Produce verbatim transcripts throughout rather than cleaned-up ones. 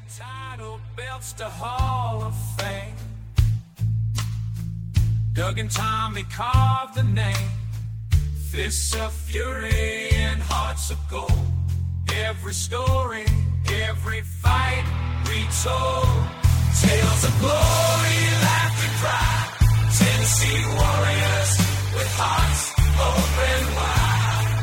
Title belts to Hall of Fame. Doug and Tommy carved the name. Fists of fury and hearts of gold. Every story, every fight retold. Tales of glory, laughter, and pride. Tennessee warriors with hearts open wide.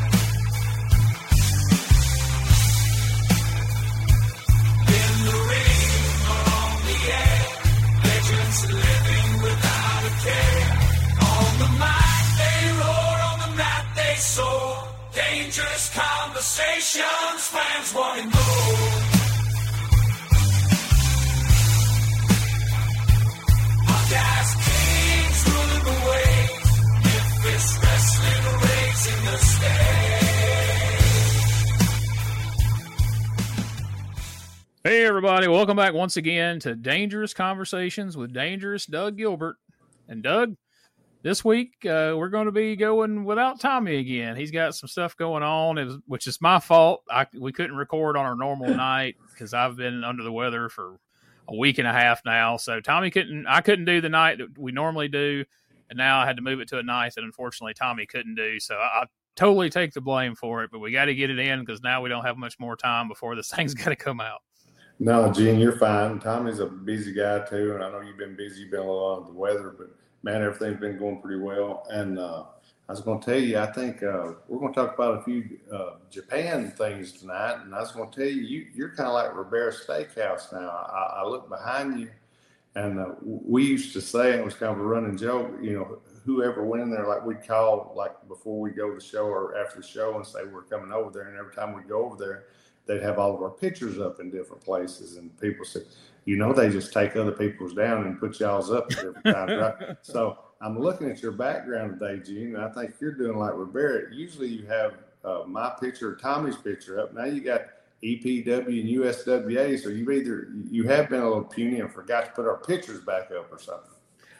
In the ring or on the air, legends living without a care. On the mic they roar, on the mat they soar. Dangerous conversations, fans want to know. Gas kings ruling the waves. Memphis wrestling raising the stage. Hey everybody, welcome back once again to Dangerous Conversations with Dangerous Doug Gilbert. And Doug, this week uh, we're going to be going without Tommy again. He's got some stuff going on, it was, which is my fault. I, we couldn't record on our normal night because I've been under the weather for a week and a half now. So Tommy couldn't, I couldn't do the night that we normally do. And now I had to move it to a night that unfortunately Tommy couldn't do. So I, I totally take the blame for it, but we got to get it in because now we don't have much more time before this thing's got to come out. No, Gene, you're fine. Tommy's a busy guy too. And I know you've been busy, you've been a little under the weather, but man, everything's been going pretty well. And, uh, I was going to tell you, I think uh, we're going to talk about a few uh, Japan things tonight. And I was going to tell you, you you're kind of like Ribera Steakhouse now. I, I look behind you, and uh, we used to say, and it was kind of a running joke, you know, whoever went in there, like we'd call like before we go to the show or after the show and say we're coming over there. And every time we go over there, they'd have all of our pictures up in different places. And people said, you know, they just take other people's down and put y'all's up at different times, right? So I'm looking at your background today, Gene, and I think you're doing like Ribera. Usually you have uh, my picture or Tommy's picture up. Now you got E P W and U S W A, so you've either, you have been a little puny and forgot to put our pictures back up or something.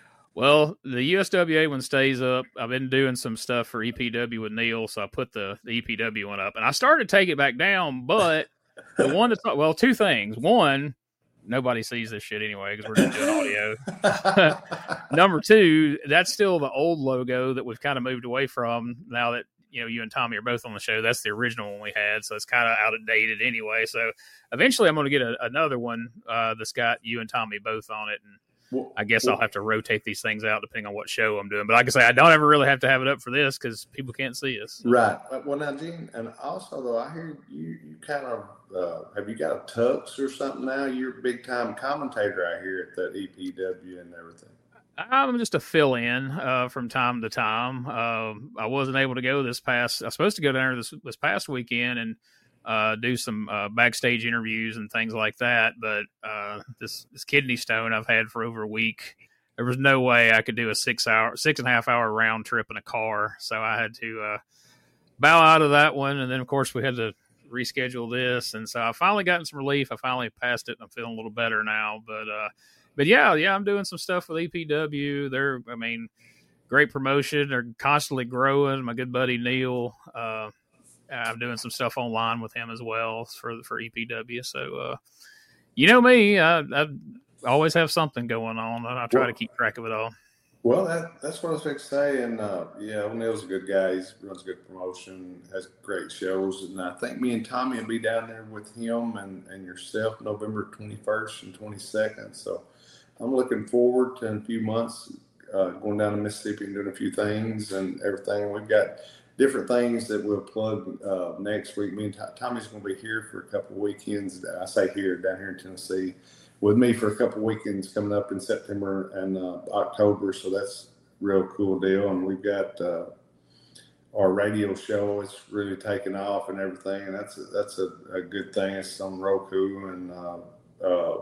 Well, the U S W A one stays up. I've been doing some stuff for E P W with Neil, so I put the, the E P W one up. And I started to take it back down, but the one that's, well, two things. One, nobody sees this shit anyway because we're just doing audio. Number two, that's still the old logo that we've kind of moved away from now that, you know, you and Tommy are both on the show. That's the original one we had, so it's kind of out of dated anyway. So eventually I'm going to get a, another one uh, that's got you and Tommy both on it, and well, I guess well, I'll have to rotate these things out depending on what show I'm doing. But like I say, I don't ever really have to have it up for this because people can't see us. Right. Well, now, Gene, and also, though, I hear you, you kind of, uh, have you got a tux or something now? You're a big-time commentator out here at the E P W and everything. I'm just a fill-in uh, from time to time. Uh, I wasn't able to go this past – I was supposed to go down there this, this past weekend and uh, do some uh, backstage interviews and things like that. But uh, this, this kidney stone I've had for over a week, there was no way I could do a six-hour, six-and-a-half-hour round trip in a car. So I had to uh, bow out of that one. And then, of course, we had to reschedule this. And so I finally gotten some relief. I finally passed it, and I'm feeling a little better now. But uh, – But yeah, yeah, I'm doing some stuff with E P W. They're, I mean, great promotion. They're constantly growing. My good buddy Neil, uh, I'm doing some stuff online with him as well for for E P W. So, uh, you know me, I, I always have something going on, and I try well, to keep track of it all. Well, that, that's what I was going to say. And uh, yeah, well, Neil's a good guy. He runs a good promotion, has great shows. And I think me and Tommy will be down there with him and, and yourself November twenty-first and twenty-second. So I'm looking forward to in a few months uh, going down to Mississippi and doing a few things and everything. We've got different things that we'll plug uh, next week. Me and Tommy's going to be here for a couple of weekends. I say here, down here in Tennessee, with me for a couple of weekends coming up in September and uh, October. So that's a real cool deal. And we've got uh, our radio show. It's really taken off and everything. And that's a, that's a, a good thing. It's on Roku and uh, uh,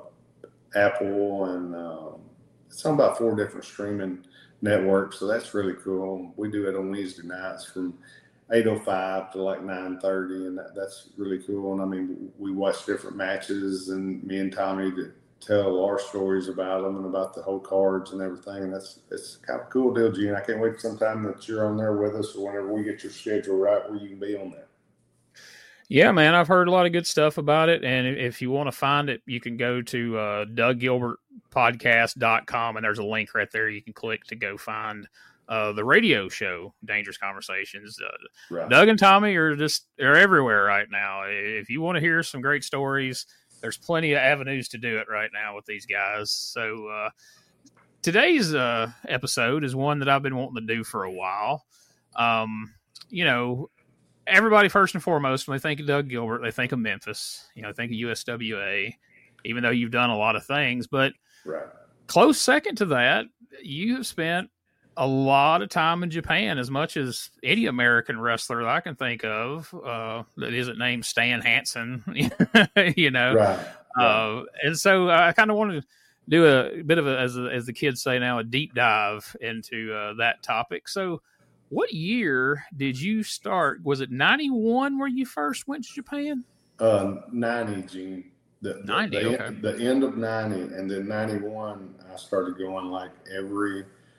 Apple, and um, it's on about four different streaming networks, so that's really cool. We do it on Wednesday nights from eight oh five to like nine thirty, and that, that's really cool. And I mean, we watch different matches, and me and Tommy to tell our stories about them and about the whole cards and everything. And that's it's kind of a cool deal, Gene. I can't wait sometime that you're on there with us, or whenever we get your schedule right where you can be on there. Yeah, man, I've heard a lot of good stuff about it. And if you want to find it, you can go to uh, doug gilbert podcast dot com, and there's a link right there you can click to go find uh, the radio show, Dangerous Conversations. Uh, right. Doug and Tommy are just are everywhere right now. If you want to hear some great stories, there's plenty of avenues to do it right now with these guys. So uh, today's uh, episode is one that I've been wanting to do for a while. Um, you know, everybody, first and foremost, when they think of Doug Gilbert, they think of Memphis, you know, think of U S W A, even though you've done a lot of things. But right. Close second to that, you have spent a lot of time in Japan, as much as any American wrestler that I can think of uh, that isn't named Stan Hansen, you know. Right. Right. Uh, and so I kind of wanted to do a bit of a, as, a, as the kids say now, a deep dive into uh, that topic. So, what year did you start? Was it ninety-one where you first went to Japan? Uh, ninety, Gene. The, ninety, the, okay. The end of ninety, and then ninety-one, I started going like every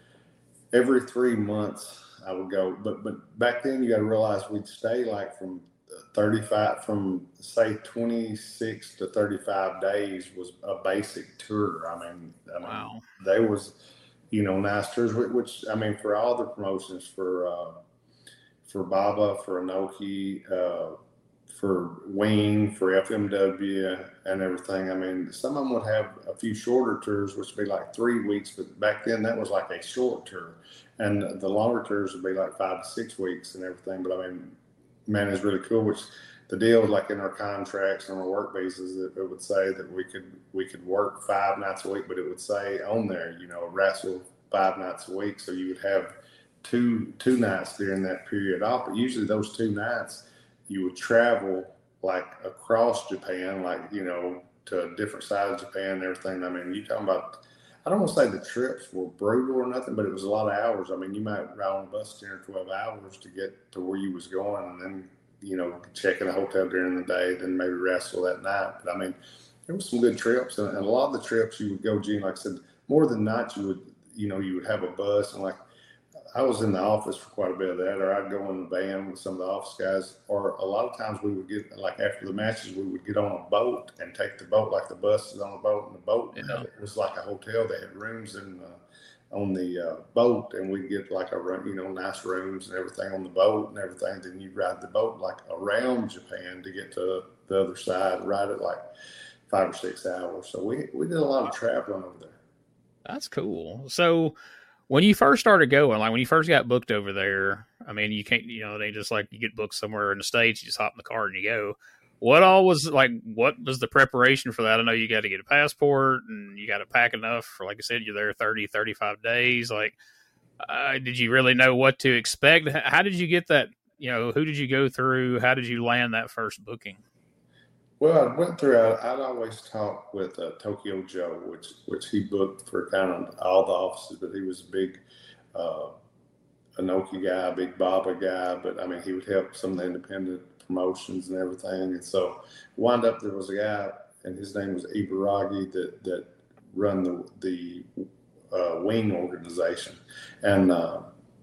every three months I would go. But but back then, you got to realize we'd stay like from thirty-five, from say twenty-six to thirty-five days was a basic tour. I mean, I mean wow. They was. You know, nice tours, which, I mean, for all the promotions, for uh, for Baba, for Inoki, uh, for Wing, for F M W and everything. I mean, some of them would have a few shorter tours, which would be like three weeks. But back then, that was like a short tour. And the longer tours would be like five to six weeks and everything. But, I mean, man, it's really cool, which the deal was like in our contracts and our work visas, it, it would say that we could we could work five nights a week, but it would say on there, you know, wrestle five nights a week. So you would have two two nights during that period off. But usually those two nights, you would travel like across Japan, like, you know, to a different side of Japan and everything. I mean, you're talking about, I don't want to say the trips were brutal or nothing, but it was a lot of hours. I mean, you might ride on a bus ten or twelve hours to get to where you was going, and then, you know, check in a hotel during the day, then maybe wrestle that night. But I mean, there was some good trips, and, and a lot of the trips you would go, Gene, like I said, more than not, you would, you know, you would have a bus, and like I was in the office for quite a bit of that, or I'd go in the van with some of the office guys, or a lot of times we would get, like after the matches, we would get on a boat and take the boat, like the bus is on a boat, and the boat yeah. It was like a hotel. They had rooms in uh, on the uh, boat, and we'd get like a, you know, nice rooms and everything on the boat and everything. Then you'd ride the boat like around Japan to get to the other side, ride it like five or six hours. So we, we did a lot of traveling over there. That's cool. So when you first started going, like when you first got booked over there, I mean, you can't, you know, they just like you get booked somewhere in the States, you just hop in the car and you go. What all was like, what was the preparation for that? I know you got to get a passport and you got to pack enough for, like I said, you're there thirty, thirty-five days. Like, uh, did you really know what to expect? How did you get that? You know, who did you go through? How did you land that first booking? Well, I went through, I'd always talk with uh, Tokyo Joe, which which he booked for kind of all the offices, but he was a big uh, Inoki guy, a big Baba guy, but I mean, he would help some of the independent promotions and everything. And so wound up, there was a guy, and his name was Ibaragi, that, that run the, the uh, Wing organization. And uh,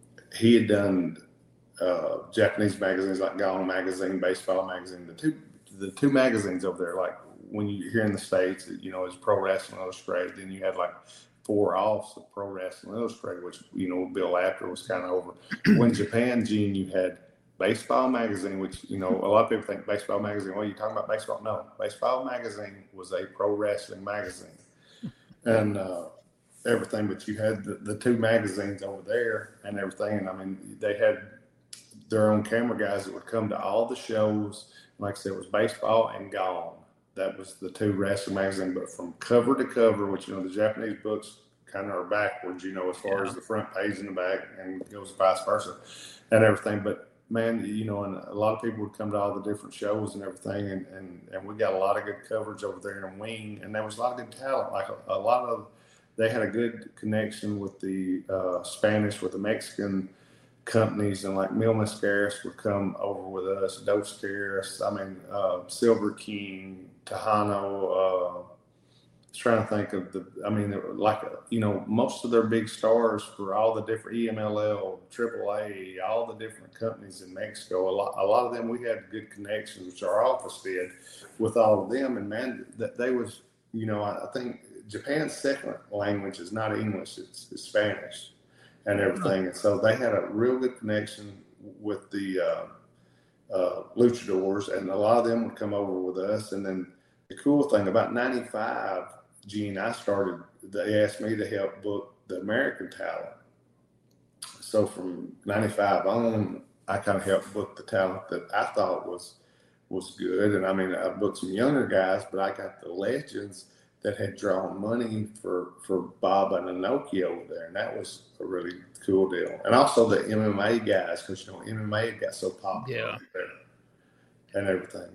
he had done uh, Japanese magazines like Gone Magazine, Baseball Magazine, the two the two magazines over there, like when you're here in the States, you know, it's Pro Wrestling Illustrated, then you had like four offs of Pro Wrestling Illustrated, which, you know, Bill Apter was kind of over. When Japan, Gene, you had Baseball Magazine, which, you know, a lot of people think Baseball Magazine, well, you talking about baseball? No, Baseball Magazine was a pro wrestling magazine and uh, everything, but you had the, the two magazines over there and everything. And I mean, they had their own camera guys that would come to all the shows. Like I said, it was Baseball and Gone. That was the two wrestling magazines, but from cover to cover, which, you know, the Japanese books kind of are backwards, you know, as far yeah. as the front page and the back, and it goes vice versa and everything. But man, you know, and a lot of people would come to all the different shows and everything, and, and, and we got a lot of good coverage over there in Wing, and there was a lot of good talent. Like a, a lot of, they had a good connection with the uh, Spanish, with the Mexican companies, and like Mil Mascaras would come over with us, Dos Caras, I mean, uh, Silver King, Tejano, uh, trying to think of the, I mean, like, you know, most of their big stars for all the different E M L L, triple A, all the different companies in Mexico, a lot, a lot of them, we had good connections, which our office did with all of them. And man, that they was, you know, I, I think Japan's second language is not English, it's, it's Spanish and everything. And so they had a real good connection with the uh, uh, luchadors, and a lot of them would come over with us. And then the cool thing about ninety-five, Gene, I started, they asked me to help book the American talent. So from ninety-five on, I kind of helped book the talent that I thought was was good. And I mean, I booked some younger guys, but I got the legends that had drawn money for, for Bob and Inoki over there. And that was a really cool deal. And also the M M A guys, because, you know, M M A got so popular yeah. there and everything.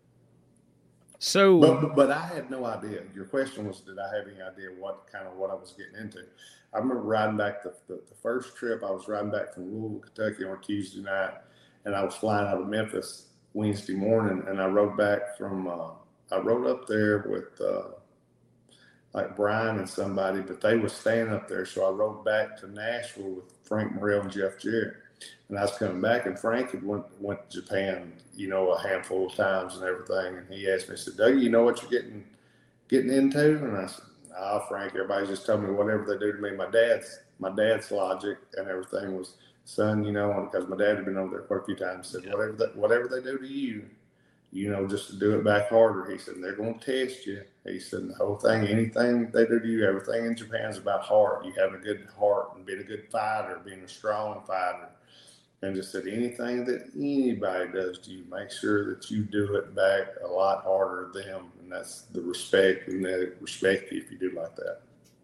So, but, but but I had no idea. Your question was, did I have any idea what kind of what I was getting into? I remember riding back the, the, the first trip. I was riding back from Louisville, Kentucky on Tuesday night, and I was flying out of Memphis Wednesday morning, and I rode back from. Uh, I rode up there with uh, like Brian and somebody, but they were staying up there, so I rode back to Nashville with Frank Morrell and Jeff Jarrett. And I was coming back, and Frank had went, went to Japan, you know, a handful of times and everything. And he asked me, he said, Doug, you know what you're getting getting into? And I said, oh, Frank, everybody just told me whatever they do to me. My dad's my dad's logic and everything was, son, you know, because my dad had been over there quite a few times, said, yeah. whatever that, whatever they do to you, you know, just to do it back harder. He said, they're going to test you. He said, the whole thing, anything they do to you, everything in Japan is about heart. You have a good heart and being a good fighter, being a strong fighter. And just said, anything that anybody does to you, make sure that you do it back a lot harder than them. And that's the respect, and they respect you if you do like that.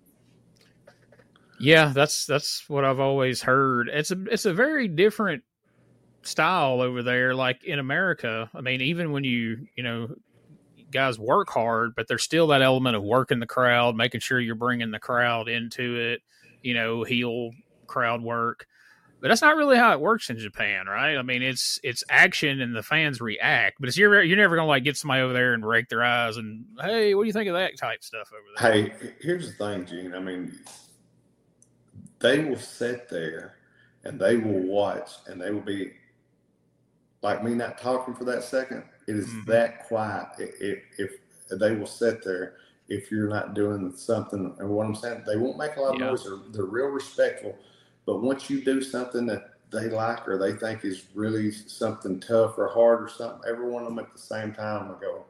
Yeah, that's that's what I've always heard. It's a it's a very different style over there. Like in America, I mean, even when you you know guys work hard, but there's still that element of working the crowd, making sure you're bringing the crowd into it. You know, heel crowd work. But that's not really how it works in Japan, right? I mean, it's it's action and the fans react, but it's you're you're never gonna like get somebody over there and rake their eyes and hey, what do you think of that type stuff over there? Hey, here's the thing, Gene. I mean, they will sit there and they will watch, and they will be like me, not talking for that second. It is mm-hmm. that quiet. If, if they will sit there, if you're not doing something, and what I'm saying, they won't make a lot of yeah. noise. They're, they're real respectful. But once you do something that they like or they think is really something tough or hard or something, every one of them at the same time will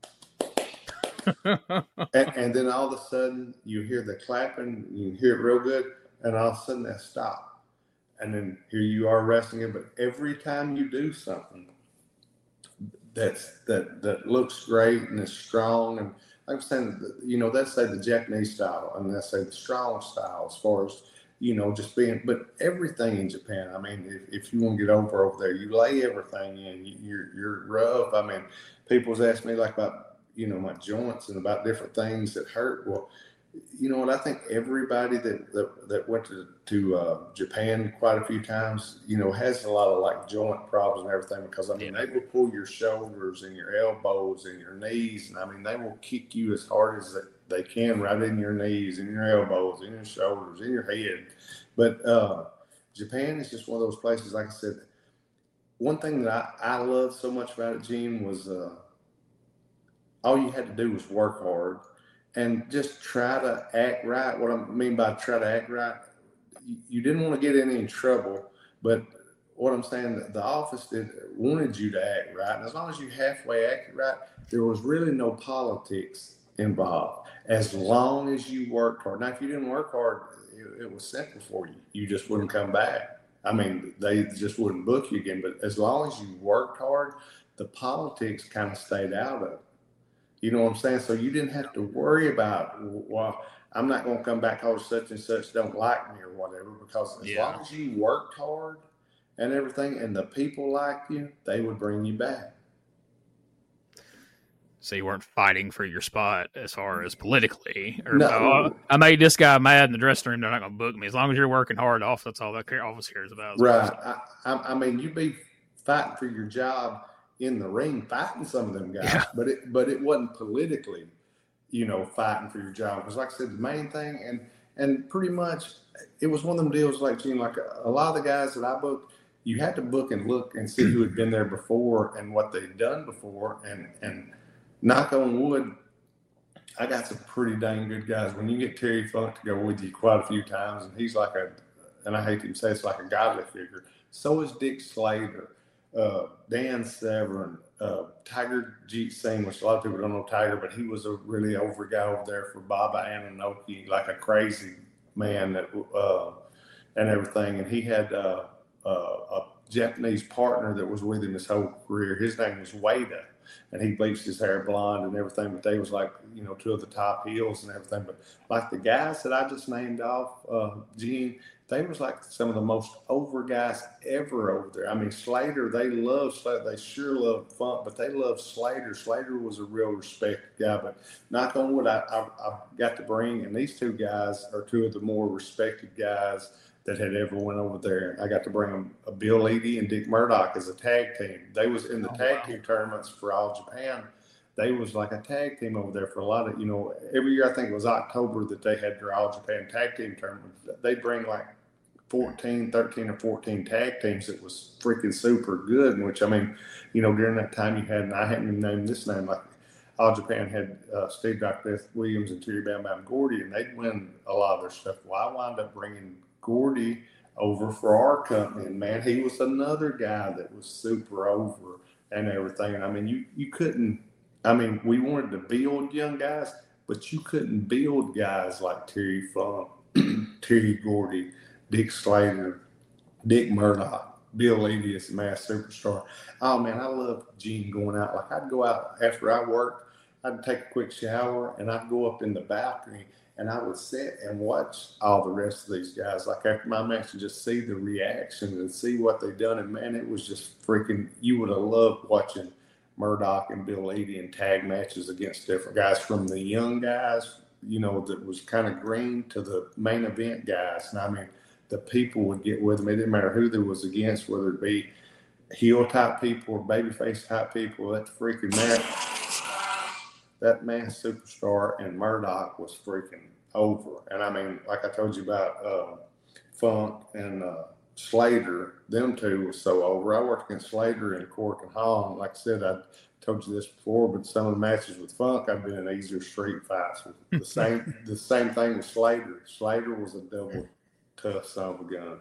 go. and, and then all of a sudden you hear the clapping, you hear it real good, and all of a sudden they stop. And then here you are wrestling it. But every time you do something that's that that looks great and is strong, and like I'm saying, you know, let's say the Japanese style, and let's say the strong style as far as, you know, just being, but everything in Japan, I mean, if, if you want to get over over there, you lay everything in, you, you're, you're rough. I mean, people's asked me like about, you know, my joints and about different things that hurt. Well, you know what, I think everybody that, that, that went to, to uh, Japan quite a few times, you know, has a lot of like joint problems and everything, because I mean, yeah. they will pull your shoulders and your elbows and your knees. And I mean, they will kick you as hard as they can right in your knees, in your elbows, in your shoulders, in your head. But uh, Japan is just one of those places, like I said, one thing that I, I loved so much about it, Gene, was uh, all you had to do was work hard and just try to act right. What I mean by try to act right, you, you didn't want to get in any trouble, but what I'm saying, the office did wanted you to act right. And as long as you halfway acted right, there was really no politics involved, as long as you worked hard. Now, if you didn't work hard, it, it was simple for you. You just wouldn't come back. I mean, they just wouldn't book you again. But as long as you worked hard, the politics kind of stayed out of it. You know what I'm saying? So you didn't have to worry about, well, I'm not going to come back because such and such don't like me or whatever, because as yeah. long as you worked hard and everything and the people liked you, they would bring you back. So you weren't fighting for your spot as far as politically. Or, no. oh, I made this guy mad in the dressing room. They're not going to book me. As long as you're working hard off, that's all that office cares about. Right. I, I mean, you'd be fighting for your job in the ring, fighting some of them guys, yeah. but it but it wasn't politically. you know, fighting for your job. Because like I said, the main thing, and and pretty much it was one of them deals like, Gene, like a, a lot of the guys that I booked, you had to book and look and see who had been there before and what they'd done before. And, and knock on wood, I got some pretty dang good guys. When you get Terry Funk to go with you quite a few times, and he's like a, and I hate to say it's like a godly figure. So is Dick Slater, uh, Dan Severn, uh, Tiger Jeet Singh, which a lot of people don't know Tiger, but he was a really over guy over there for Baba Ananoki, like a crazy man that, uh, and everything. And he had uh, uh, a Japanese partner that was with him his whole career. His name was Wada, and he bleached his hair blonde and everything. But they was like, you know, two of the top heels and everything. But like the guys that I just named off, uh, Gene, they was like some of the most over guys ever over there. I mean, Slater, they love Slater. They sure love Funk, but they love Slater. Slater was a real respected guy. But knock on wood, I, I, I got to bring, and these two guys are two of the more respected guys that had ever went over there. I got to bring them a Bill Eadie and Dick Murdoch as a tag team. They was in the oh, tag wow. team tournaments for All Japan. They was like a tag team over there for a lot of, you know, every year I think it was October that they had their All Japan tag team tournament. They bring like fourteen, thirteen or fourteen tag teams. It was freaking super good, which, I mean, you know, during that time you had, and I hadn't even named this name, like All Japan had uh, Steve Doctor Williams and Terry Bam Bam Gordy, and they'd win a lot of their stuff. Well, I wound up bringing Gordy over for our company, and man, he was another guy that was super over and everything. And I mean, you, you couldn't, I mean, we wanted to build young guys, but you couldn't build guys like Terry Funk, Terry Gordy, Dick Slater, Dick Murdoch, Bill Eadie is a mass superstar. Oh man, I love Gene going out. Like I'd go out after I worked, I'd take a quick shower and I'd go up in the balcony and I would sit and watch all the rest of these guys. Like after my match and just see the reaction and see what they've done. And man, it was just freaking, you would have loved watching Murdoch and Bill Eadie in tag matches against different guys, from the young guys, you know, that was kind of green, to the main event guys. And I mean, the people would get with them. It didn't matter who there was against, whether it be heel type people or babyface type people. That freaking man, that man superstar and Murdoch was freaking over. And I mean, like I told you about uh, Funk and uh, Slater, them two was so over. I worked against Slater in Cork and Hall. And like I said, I told you this before, but some of the matches with Funk, I've been in easier street fights. The same, the same thing with Slater. Slater was a double tough son of a gun.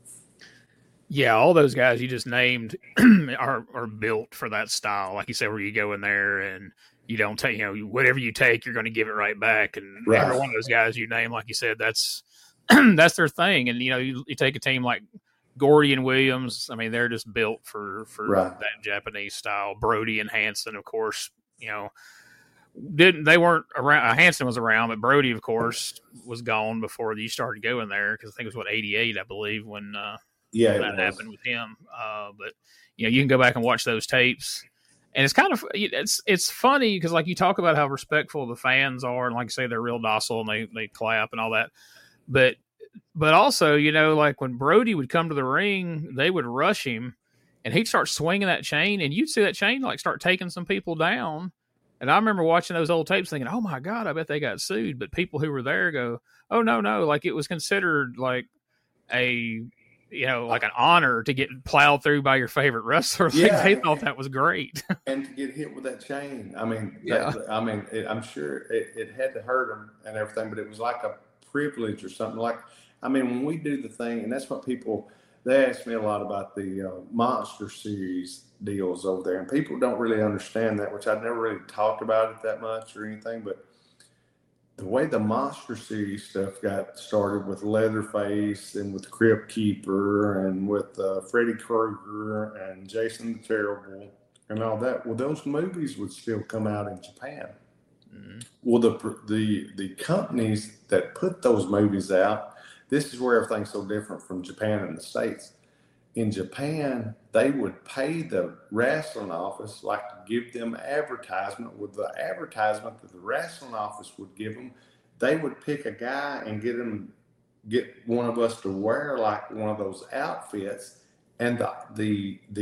Yeah, all those guys you just named are are built for that style. Like you said, where you go in there and you don't take, you know, whatever you take, you're going to give it right back. And right. every one of those guys you name, like you said, that's that's their thing. And, you know, you, you take a team like Gordy and Williams, I mean, they're just built for, for right. that Japanese style. Brody and Hanson, of course, you know, didn't they weren't around. Uh, Hanson was around, but Brody, of course, was gone before you started going there, because I think it was what eighty-eight, I believe, when uh, yeah when that happened with him. Uh, but you know, you can go back and watch those tapes, and it's kind of it's it's funny because like you talk about how respectful the fans are, and like I say, they're real docile and they they clap and all that, but but also, you know, like when Brody would come to the ring, they would rush him, and he'd start swinging that chain, and you'd see that chain like start taking some people down. And I remember watching those old tapes thinking, oh, my God, I bet they got sued. But people who were there go, oh, no, no. Like it was considered like a, you know, like an honor to get plowed through by your favorite wrestler. Yeah. Like they thought that was great. And to get hit with that chain. I mean, yeah. that, I mean, it, I'm sure it, it had to hurt them and everything, but it was like a privilege or something. Like, I mean, when we do the thing, and that's what people, they ask me a lot about the uh, Monster Series deals over there, and people don't really understand that, which I've never really talked about it that much or anything, but the way the Monster Series stuff got started with Leatherface and with Crypt Keeper and with uh, Freddy Krueger and Jason the Terrible and all that, well, those movies would still come out in Japan. Mm-hmm. Well, the, the, the companies that put those movies out, this is where everything's so different from Japan and the States. In Japan, they would pay the wrestling office like to give them advertisement. With the advertisement that the wrestling office would give them, they would pick a guy and get him, get one of us to wear like one of those outfits, and the the the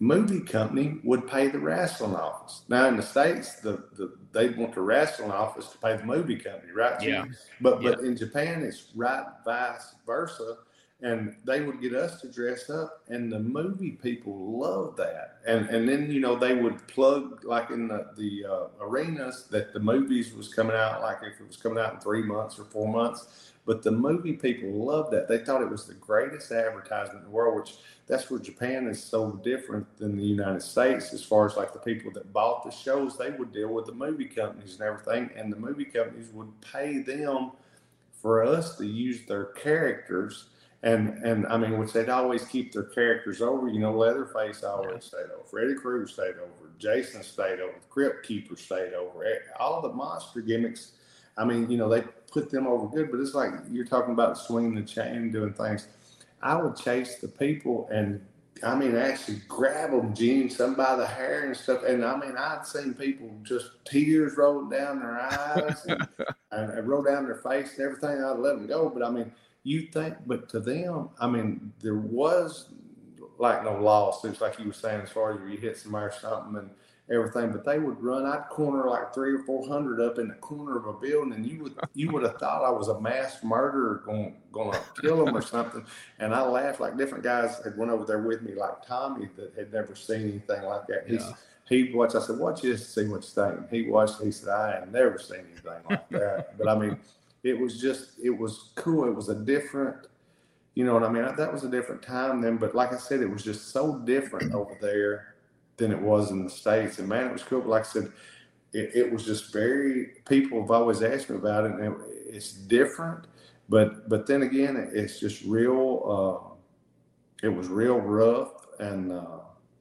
movie company would pay the wrestling office. Now in the States, the, the they want the wrestling office to pay the movie company, right? Yeah. But yeah. but in Japan, it's right vice versa. And they would get us to dress up, and the movie people loved that. And and then, you know, they would plug, like in the, the uh, arenas, that the movies was coming out, like if it was coming out in three months or four months. But the movie people loved that. They thought it was the greatest advertisement in the world, which that's where Japan is so different than the United States as far as like the people that bought the shows. They would deal with the movie companies and everything, and the movie companies would pay them for us to use their characters. And, and I mean, which they'd always keep their characters over. You know, Leatherface always stayed over. Freddy Krueger stayed over. Jason stayed over. The Crypt Keeper stayed over. All the monster gimmicks, I mean, you know, they put them over good. But it's like you're talking about swinging the chain, doing things. I would chase the people and, I mean, actually grab them, Gene, some by the hair and stuff. And, I mean, I'd seen people just tears rolling down their eyes and, and roll down their face and everything. I'd let them go. But, I mean, you think, but to them, I mean, there was like no lawsuits, like you were saying, as far as you hit somebody or something and everything. But they would run. I'd corner like three or four hundred up in the corner of a building, and you would you would have thought I was a mass murderer going going to kill them or something. And I laughed. Like different guys had went over there with me, like Tommy, that had never seen anything like that. He's, yeah. He watched. I said, "Watch this, see what you think." He watched. He said, "I had never seen anything like that." But I mean. It was just, it was cool. It was a different, you know what I mean? That was a different time then. But like I said, it was just so different over there than it was in the States. And man, it was cool. But like I said, it, it was just very, people have always asked me about it. And it, it's different. But but then again, it's just real, uh, it was real rough. And, uh,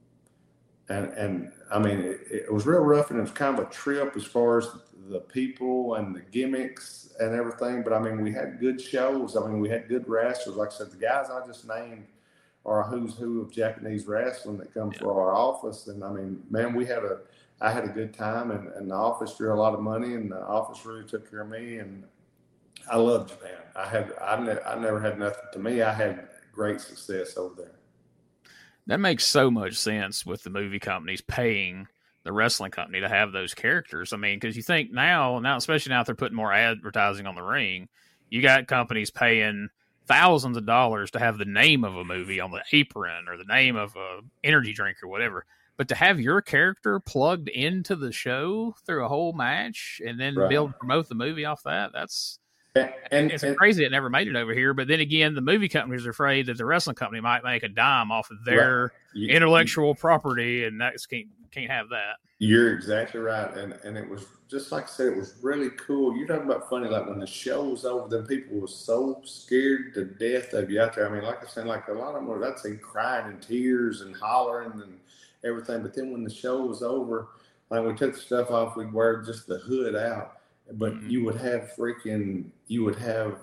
and, and I mean, it, it was real rough. And it was kind of a trip as far as the people and the gimmicks and everything. But I mean, we had good shows. I mean, we had good wrestlers. Like I said, the guys I just named are a who's who of Japanese wrestling that come yeah. for our office. And I mean, man, we had a, I had a good time, and, and the office drew a lot of money, and the office really took care of me. And I love Japan. I had, I, ne- I never had nothing to me. I had great success over there. That makes so much sense with the movie companies paying the wrestling company to have those characters. I mean, because you think now, now especially now that they're putting more advertising on the ring, you got companies paying thousands of dollars to have the name of a movie on the apron or the name of a energy drink or whatever. But to have your character plugged into the show through a whole match and then right. build promote the movie off that, that's and, and it's and, right. it never made it over here. But then again, the movie companies are afraid that the wrestling company might make a dime off of their right. you, intellectual you, property, and that's can't can't have that. You're exactly right. And and it was just like I said, it was really cool. You're talking about funny, like when the show was over, then people were so scared to death of you out there. I mean, like I said, like a lot of them were, I'd say, crying in tears and hollering and everything. But then when the show was over, like we took the stuff off, we'd wear just the hood out. But mm-hmm. you would have freaking, you would have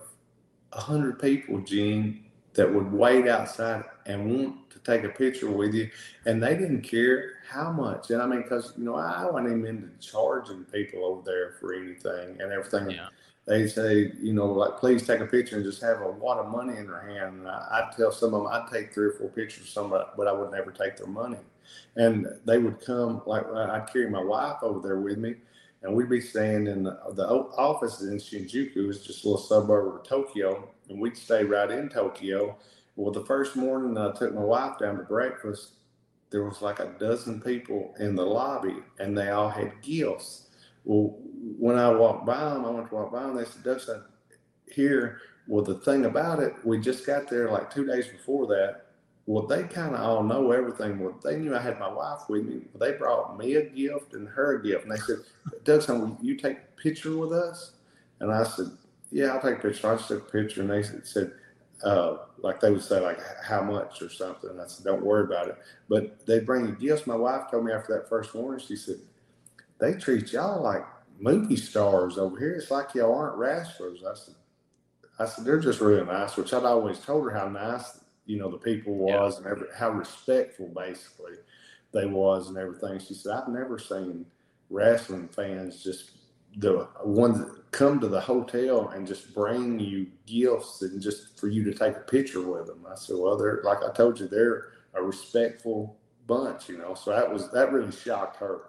a hundred people, Gene, that would wait outside and want to take a picture with you. And they didn't care how much. And I mean, because, you know, I wasn't even into charging people over there for anything and everything. Yeah. They say, you know, like, please take a picture and just have a wad of money in their hand. And I, I'd tell some of them, I'd take three or four pictures of somebody, but I would never take their money. And they would come, like, I'd carry my wife over there with me. And we'd be staying in the, the office in Shinjuku, it's just a little suburb of Tokyo, and we'd stay right in Tokyo. Well, the first morning I took my wife down to breakfast, there was like a dozen people in the lobby, and they all had gifts. Well, when I walked by them, I went to walk by them, they said, Dustin, here. Well, the thing about it, we just got there like two days before that. Well, they kind of all know everything. Well, they knew I had my wife with me. They brought me a gift and her a gift. And they said, Dougson, will you take a picture with us? And I said, yeah, I'll take a picture. I just took a picture. And they said, uh, like they would say, like, how much or something. And I said, don't worry about it. But they bring you gifts. My wife told me after that first morning, she said, they treat y'all like movie stars over here. It's like y'all aren't wrestlers. I said, I said, they're just really nice, which I'd always told her how nice you know, the people was yeah. and every, how respectful basically they was and everything. She said, I've never seen wrestling fans just the ones that come to the hotel and just bring you gifts and just for you to take a picture with them. I said, well, they're, like I told you, they're a respectful bunch, you know. So that was that really shocked her.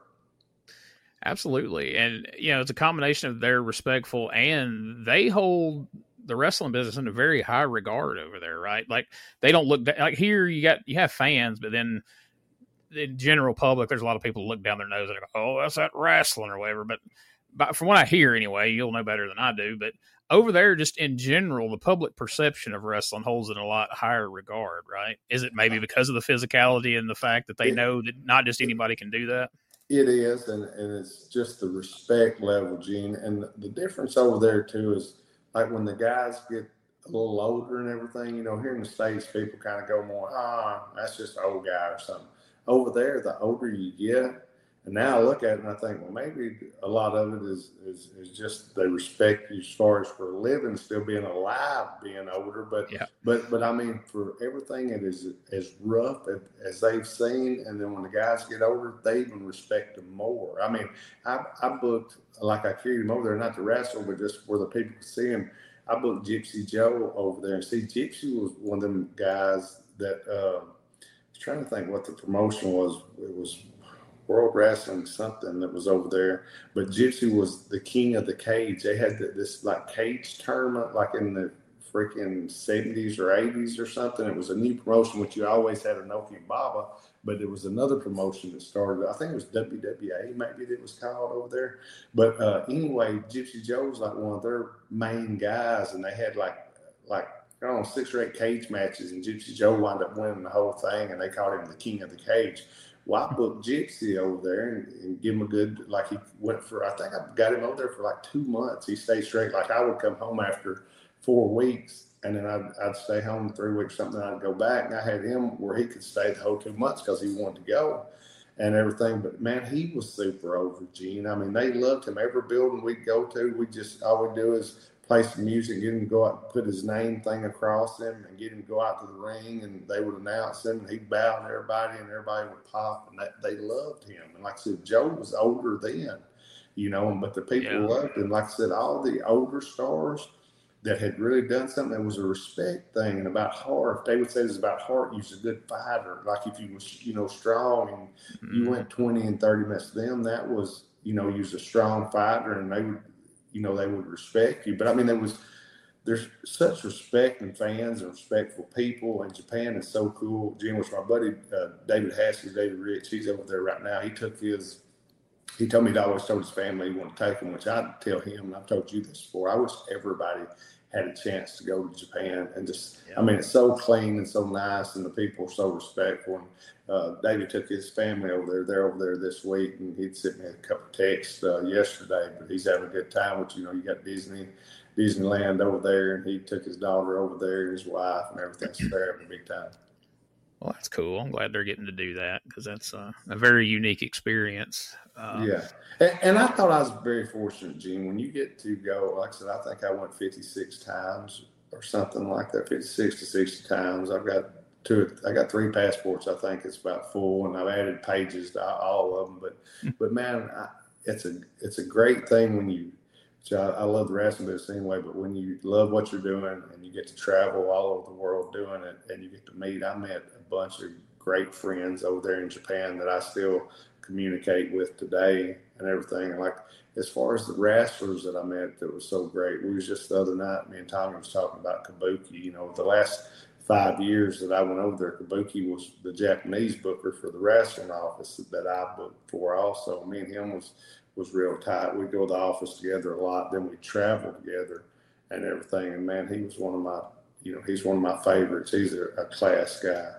Absolutely. And, you know, it's a combination of they're respectful and they hold the wrestling business in a very high regard over there, right? Like they don't look like here you got, you have fans, but then the general public, there's a lot of people who look down their nose and go, oh, that's that wrestling or whatever. But, but from what I hear anyway, you'll know better than I do. But over there, just in general, the public perception of wrestling holds it in a lot higher regard, right? Is it maybe because of the physicality and the fact that they it, know that not just anybody can do that? It is, and, and it's just the respect level, Gene. And the, the difference over there, too, is like when the guys get a little older and everything, you know, here in the States, people kind of go more, ah, that's just an old guy or something. Over there, the older you get, and now I look at it and I think, well, maybe a lot of it is, is, is just they respect you as far as for living, still being alive, being older. But, yeah. but, but I mean, for everything, it is as rough as, as they've seen. And then when the guys get older, they even respect them more. I mean, I, I booked, like I carried him over there, not to wrestle, but just where the people could see him. I booked Gypsy Joe over there. And see, Gypsy was one of them guys that, uh, I was trying to think what the promotion was. It was World Wrestling something that was over there, but Gypsy was the king of the cage. They had this like cage tournament like in the freaking seventies or eighties or something. It was a new promotion, which you always had Inoki Baba, but it was another promotion that started. I think it was W W A maybe that was called over there. But uh, anyway, Gypsy Joe was like one of their main guys, and they had like like I don't know, six or eight cage matches, and Gypsy Joe wound up winning the whole thing, and they called him the king of the cage. Well, I booked Gypsy over there and, and give him a good, like he went for, I think I got him over there for like two months. He stayed straight. Like I would come home after four weeks and then I'd, I'd stay home three weeks, something. I'd go back and I had him where he could stay the whole two months because he wanted to go and everything. But man, he was super over, Gene. I mean, they loved him. Every building we'd go to, we just, all we do is play some music, get him to go out and put his name thing across him and get him to go out to the ring, and they would announce him, and he'd bow to everybody, and everybody would pop, and that, they loved him. And like I said, Joe was older then, you know, but the people yeah. loved him. Like I said, all the older stars that had really done something, that was a respect thing. And about Hart, they would say this about Hart, he was a good fighter. Like if you was, you know, strong and mm-hmm. you went twenty and thirty minutes to them, that was, you know, you was a strong fighter, and they would, you know, they would respect you. But I mean, there was, there's such respect and fans and respectful people, and Japan is so cool. Jim, was my buddy, uh, David Haskins, David Rich, he's over there right now. He took his, he told me he'd always told his family he wanted to take him, which I'd tell him, and I've told you this before, I wish everybody had a chance to go to Japan and just, yeah. I mean, it's so clean and so nice, and the people are so respectful. And uh, David took his family over there. They're over there this week, and he'd sent me a couple of texts uh, yesterday, but he's having a good time. Which, you know, you got Disney, Disneyland over there, and he took his daughter over there and his wife and everything. So they're having a big time. Well, that's cool. I'm glad they're getting to do that because that's uh, a very unique experience. Um, yeah. And, and I thought I was very fortunate, Gene, when you get to go, like I said, I think I went fifty-six times or something like that, fifty-six to sixty times. I've got two, I got three passports. I think it's about full, and I've added pages to all of them. But, but man, I, it's a, it's a great thing when you, so I, I love the wrestling business anyway, but when you love what you're doing and you get to travel all over the world doing it, and you get to meet, I met a bunch of great friends over there in Japan that I still communicate with today and everything. And like, as far as the wrestlers that I met, that was so great. We was just the other night, me and Tommy was talking about Kabuki. You know, the last five years that I went over there, Kabuki was the Japanese booker for the wrestling office that I booked for also. Me and him was, was real tight. We'd go to the office together a lot. Then we'd travel together and everything. And man, he was one of my, you know, he's one of my favorites. He's a, a class guy.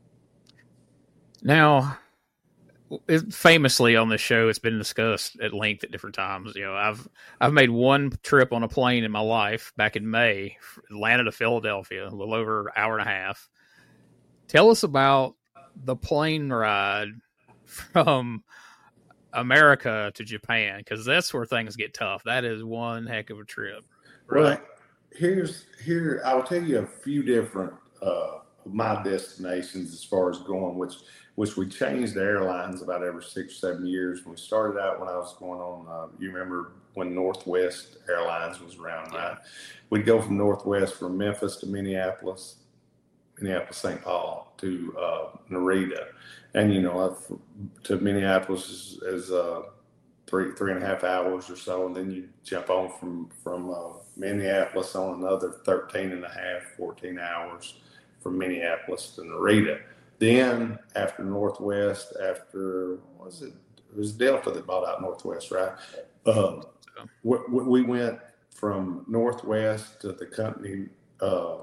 Now, it, famously on this show, it's been discussed at length at different times. You know, I've I've made one trip on a plane in my life back in May, Atlanta to Philadelphia, a little over an hour and a half. Tell us about the plane ride from America to Japan, because that's where things get tough. That is one heck of a trip. Right. Well, here's here. I'll tell you a few different uh, of my destinations as far as going, which. which we changed airlines about every six or seven years. When we started out when I was going on, uh, you remember when Northwest Airlines was around, right? We'd go from Northwest from Memphis to Minneapolis, Minneapolis, Saint Paul to uh, Narita, and you know, I've, to Minneapolis is, is uh, three three and a half hours or so, and then you jump on from from uh, Minneapolis on another thirteen and a half, fourteen hours from Minneapolis to Narita. Then after Northwest, after what was it? It was Delta that bought out Northwest, right? Uh, we, we went from Northwest to the company uh,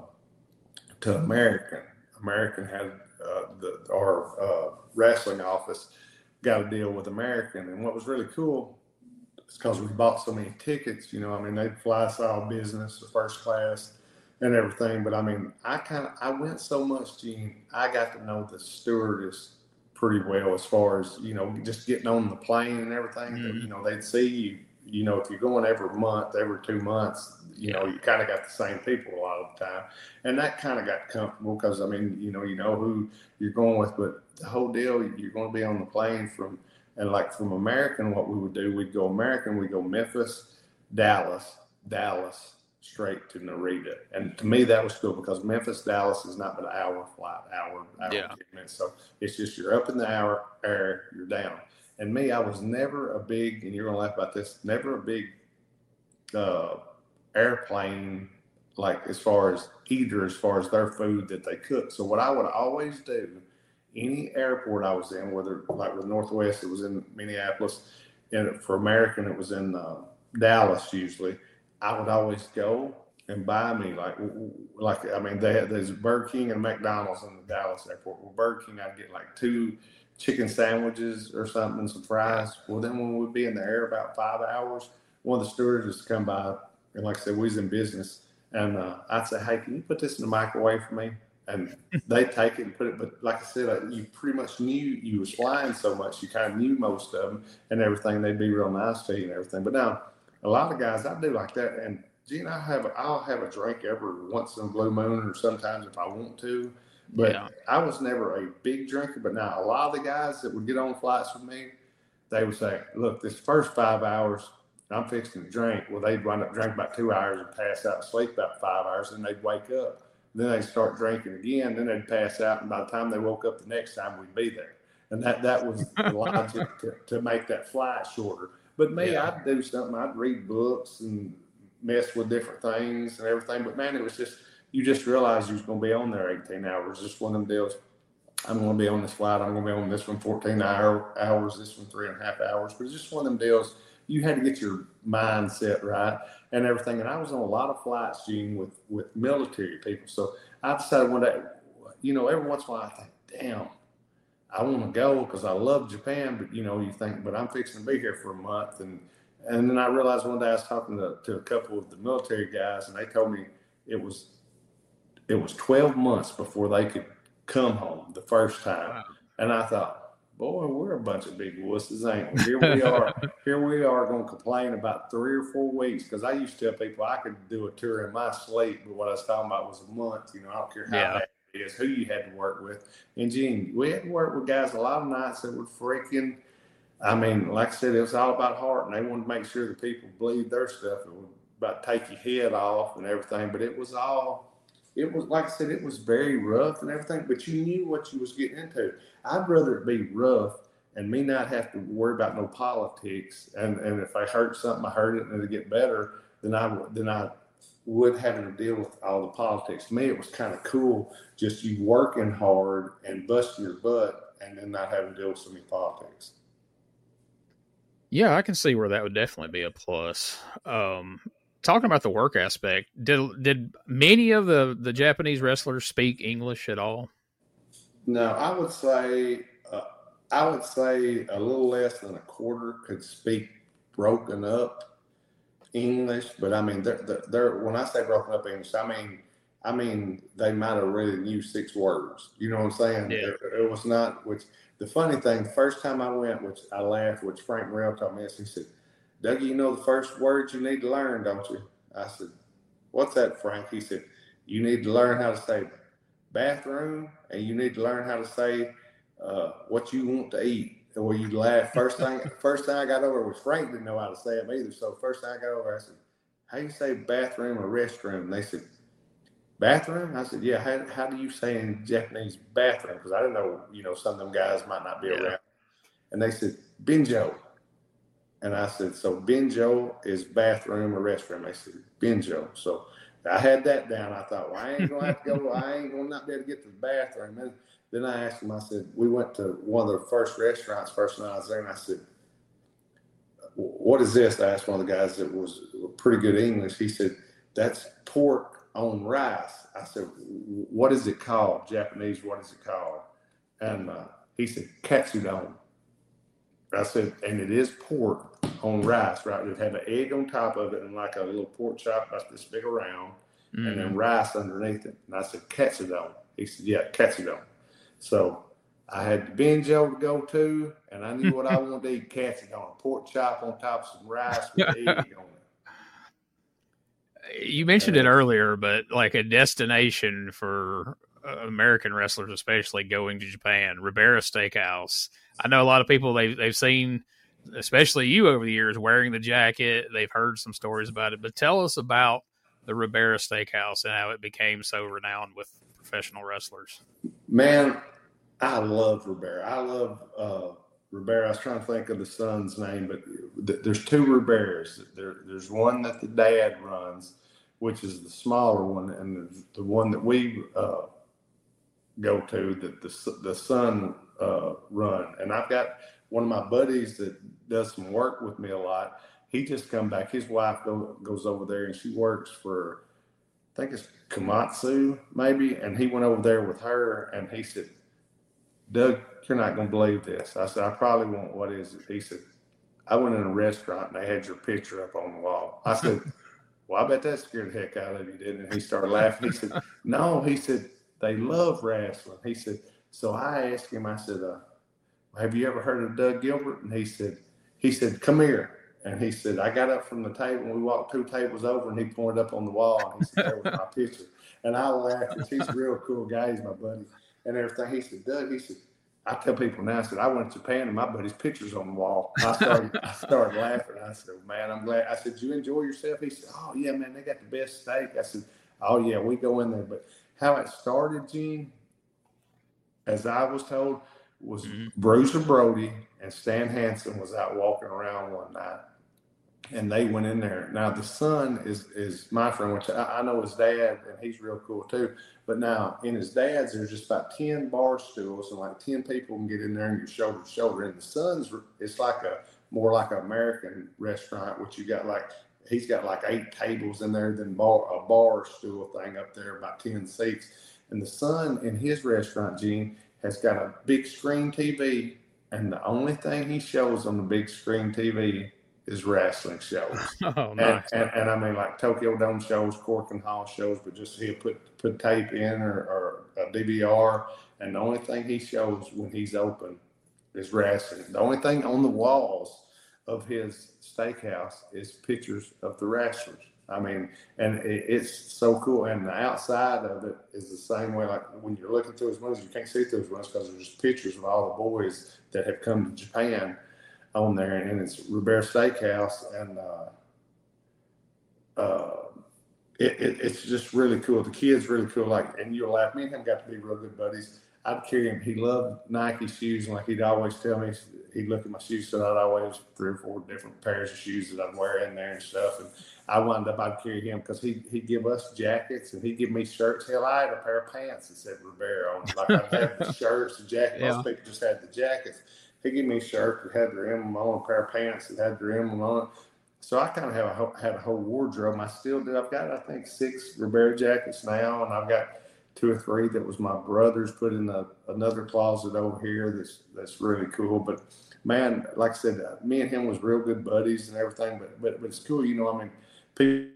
to American. American had uh, the our uh, wrestling office got a deal with American, and what was really cool is because we bought so many tickets. You know, I mean, they'd fly us all business or first class and everything. But I mean, I kind of I went so much, Gene. I got to know the stewardess pretty well as far as, you know, just getting on the plane and everything. Mm-hmm. You know, they'd see you. You know, if you're going every month, every two months, you know, you kind of got the same people a lot of the time. And that kind of got comfortable because, I mean, you know, you know who you're going with, but the whole deal, you're going to be on the plane from, and like from American, what we would do, we'd go American, we'd go Memphis, Dallas, Dallas, straight to Narita. And to me, that was cool because Memphis, Dallas is not but an hour flight, hour, hour. Yeah. Minutes. So it's just you're up in the hour, air, you're down. And me, I was never a big, and you're going to laugh about this, never a big uh, airplane, like as far as eater, as far as their food that they cook. So what I would always do, any airport I was in, whether like with Northwest, it was in Minneapolis, and for American, it was in uh, Dallas usually, I would always go and buy me like, like I mean, they had, there's Burger King and McDonald's in the Dallas airport. Well, Burger King, I'd get like two chicken sandwiches or something and some fries. Well, then when we'd be in the air about five hours, one of the stewards would come by, and like I said, we was in business, and uh, I'd say, hey, can you put this in the microwave for me? And they'd take it and put it, but like I said, like, you pretty much knew you was flying so much, you kind of knew most of them and everything. They'd be real nice to you and everything. But now, a lot of guys, I do like that. And Gene, I have a, I'll have a drink every once in a blue moon, or sometimes if I want to. But yeah. I was never a big drinker. But now a lot of the guys that would get on flights with me, they would say, look, this first five hours, I'm fixing to drink. Well, they'd wind up drinking about two hours and pass out and sleep about five hours, and they'd wake up. Then they'd start drinking again. Then they'd pass out, and by the time they woke up the next time, we'd be there. And that, that was the logic to, to make that flight shorter. But me, yeah. I'd do something. I'd read books and mess with different things and everything. But, man, it was just – you just realized you was going to be on there eighteen hours. Just one of them deals. I'm going to be on this flight. I'm going to be on this one fourteen hour, hours, this one three and a half hours. But it's just one of them deals. You had to get your mindset right and everything. And I was on a lot of flights, Gene, with, with military people. So I decided one day, you know, every once in a while I think, damn, I want to go because I love Japan. But, you know, you think, but I'm fixing to be here for a month. And and then I realized one day I was talking to, to a couple of the military guys, and they told me it was it was twelve months before they could come home the first time. Wow. And I thought, boy, we're a bunch of big wusses, ain't we? Here we are. Here we are going to complain about three or four weeks. Because I used to tell people I could do a tour in my sleep, but what I was talking about was a month. You know, I don't care how yeah. bad it is, who you had to work with. And, Gene, we had to work with guys a lot of nights that were freaking, I mean, like I said, it was all about heart. And they wanted to make sure the people believed their stuff. It was about to take your head off and everything. But it was all... It was, like I said, it was very rough and everything, but you knew what you was getting into. I'd rather it be rough and me not have to worry about no politics. And, and if I heard something, I heard it and it'd get better, then I, then I would having to deal with all the politics. To me, it was kind of cool, just you working hard and busting your butt and then not having to deal with so many politics. Yeah, I can see where that would definitely be a plus. Um, Talking about the work aspect, did did many of the, the Japanese wrestlers speak English at all? No, I would say uh, I would say a little less than a quarter could speak broken up English. But I mean, they're, they're, they're when I say broken up English, I mean I mean they might have really knew six words. You know what I'm saying? Yeah. It, it was not. Which the funny thing, the first time I went, which I laughed, which Frank Morrell told me this, he said, Dougie, you know the first words you need to learn, don't you? I said, what's that, Frank? He said, you need to learn how to say bathroom, and you need to learn how to say uh, what you want to eat. And where you laugh. First thing first thing I got over was Frank didn't know how to say them either. So first thing I got over, I said, how you say bathroom or restroom? And they said, bathroom? I said, yeah, how, how do you say in Japanese bathroom? Because I didn't know, you know, some of them guys might not be Yeah. around. And they said, Benjo. And I said, so Benjo is bathroom or restroom? They said, Benjo. So I had that down. I thought, well, I ain't going to have to go. I ain't going to not be able to get to the bathroom. And then I asked him, I said, we went to one of the first restaurants first night I was there, and I said, what is this? I asked one of the guys that was pretty good English. He said, that's pork on rice. I said, what is it called? Japanese, what is it called? And uh, he said, katsudon. I said, and it is pork on rice, right? It had an egg on top of it and like a little pork chop about this big around, mm-hmm. and then rice underneath it. And I said, katsudon. He said, yeah, katsudon. So I had the Benjo to go to, and I knew what I wanted to eat, katsudon, a pork chop on top of some rice with egg on it. You mentioned it earlier, but like a destination for American wrestlers, especially going to Japan, Ribera Steakhouse. I know a lot of people, they've, they've seen, especially you over the years, wearing the jacket. They've heard some stories about it. But tell us about the Ribera Steakhouse and how it became so renowned with professional wrestlers. Man, I love Ribera. I love uh, Ribera. I was trying to think of the son's name, but th- there's two Riberas. There, there's one that the dad runs, which is the smaller one, and the, the one that we uh, go to that the the son uh, run. And I've got one of my buddies that does some work with me a lot. He just come back. His wife go, goes over there, and she works for, I think it's Komatsu maybe. And he went over there with her, and he said, Doug, you're not going to believe this. I said, I probably won't. What is it? He said, I went in a restaurant and they had your picture up on the wall. I said, well, I bet that scared the heck out of you, didn't it? And he started laughing. He said, no, he said, they love wrestling. He said, so I asked him, I said, uh, have you ever heard of Doug Gilbert? And he said, he said, come here. And he said, I got up from the table and we walked two tables over and he pointed up on the wall and he said, there was my picture. And I laughed because he's a real cool guy. He's my buddy and everything. He said, Doug, he said, I tell people now, I said, I went to Japan and my buddy's picture's on the wall. I started, I started laughing. I said, man, I'm glad. I said, did you enjoy yourself? He said, oh, yeah, man, they got the best steak. I said, oh, yeah, we go in there. But how it started, Gene, as I was told, was mm-hmm. Bruiser Brody and Stan Hansen was out walking around one night. And they went in there. Now, the son is is my friend, which I, I know his dad, and he's real cool too. But now, in his dad's, there's just about ten bar stools, and like ten people can get in there and get shoulder to shoulder. And the son's, it's like a more like an American restaurant, which you got like, he's got like eight tables in there, then bar, a bar stool thing up there, about ten seats. And the son in his restaurant, Gene, has got a big screen T V, and the only thing he shows on the big screen T V is wrestling shows. Oh, nice. And, and, and I mean, like Tokyo Dome shows, Cork and Hall shows, but just he'll put, put tape in or, or a D V R, and the only thing he shows when he's open is wrestling. The only thing on the walls of his steakhouse is pictures of the wrestlers. I mean, and it, it's so cool. And the outside of it is the same way. Like when you're looking through his windows, you can't see through his windows because there's just pictures of all the boys that have come to Japan on there, and it's Ribera Steakhouse, and uh, uh, it, it, it's just really cool. The kid's really cool. Like, and you'll laugh. Me and him got to be real good buddies. I'd carry him. He loved Nike shoes, and like he'd always tell me, he'd look at my shoes, so I'd always three or four different pairs of shoes that I'd wear in there and stuff. And I wound up, I'd carry him because he he'd give us jackets and he'd give me shirts. Hell, I had a pair of pants that said Ribera on it. Like I'd have the shirts, the jackets. Yeah. Most people just had the jackets. He gave me a shirt that had their emblem on, a pair of pants that had their emblem on it. So I kind of have a, had a whole wardrobe. I still do. I've got, I think, six Ribera jackets now, and I've got two or three that was my brother's put in a, another closet over here that's that's really cool. But, man, like I said, uh, me and him was real good buddies and everything, but but, but it's cool. You know, I mean, people,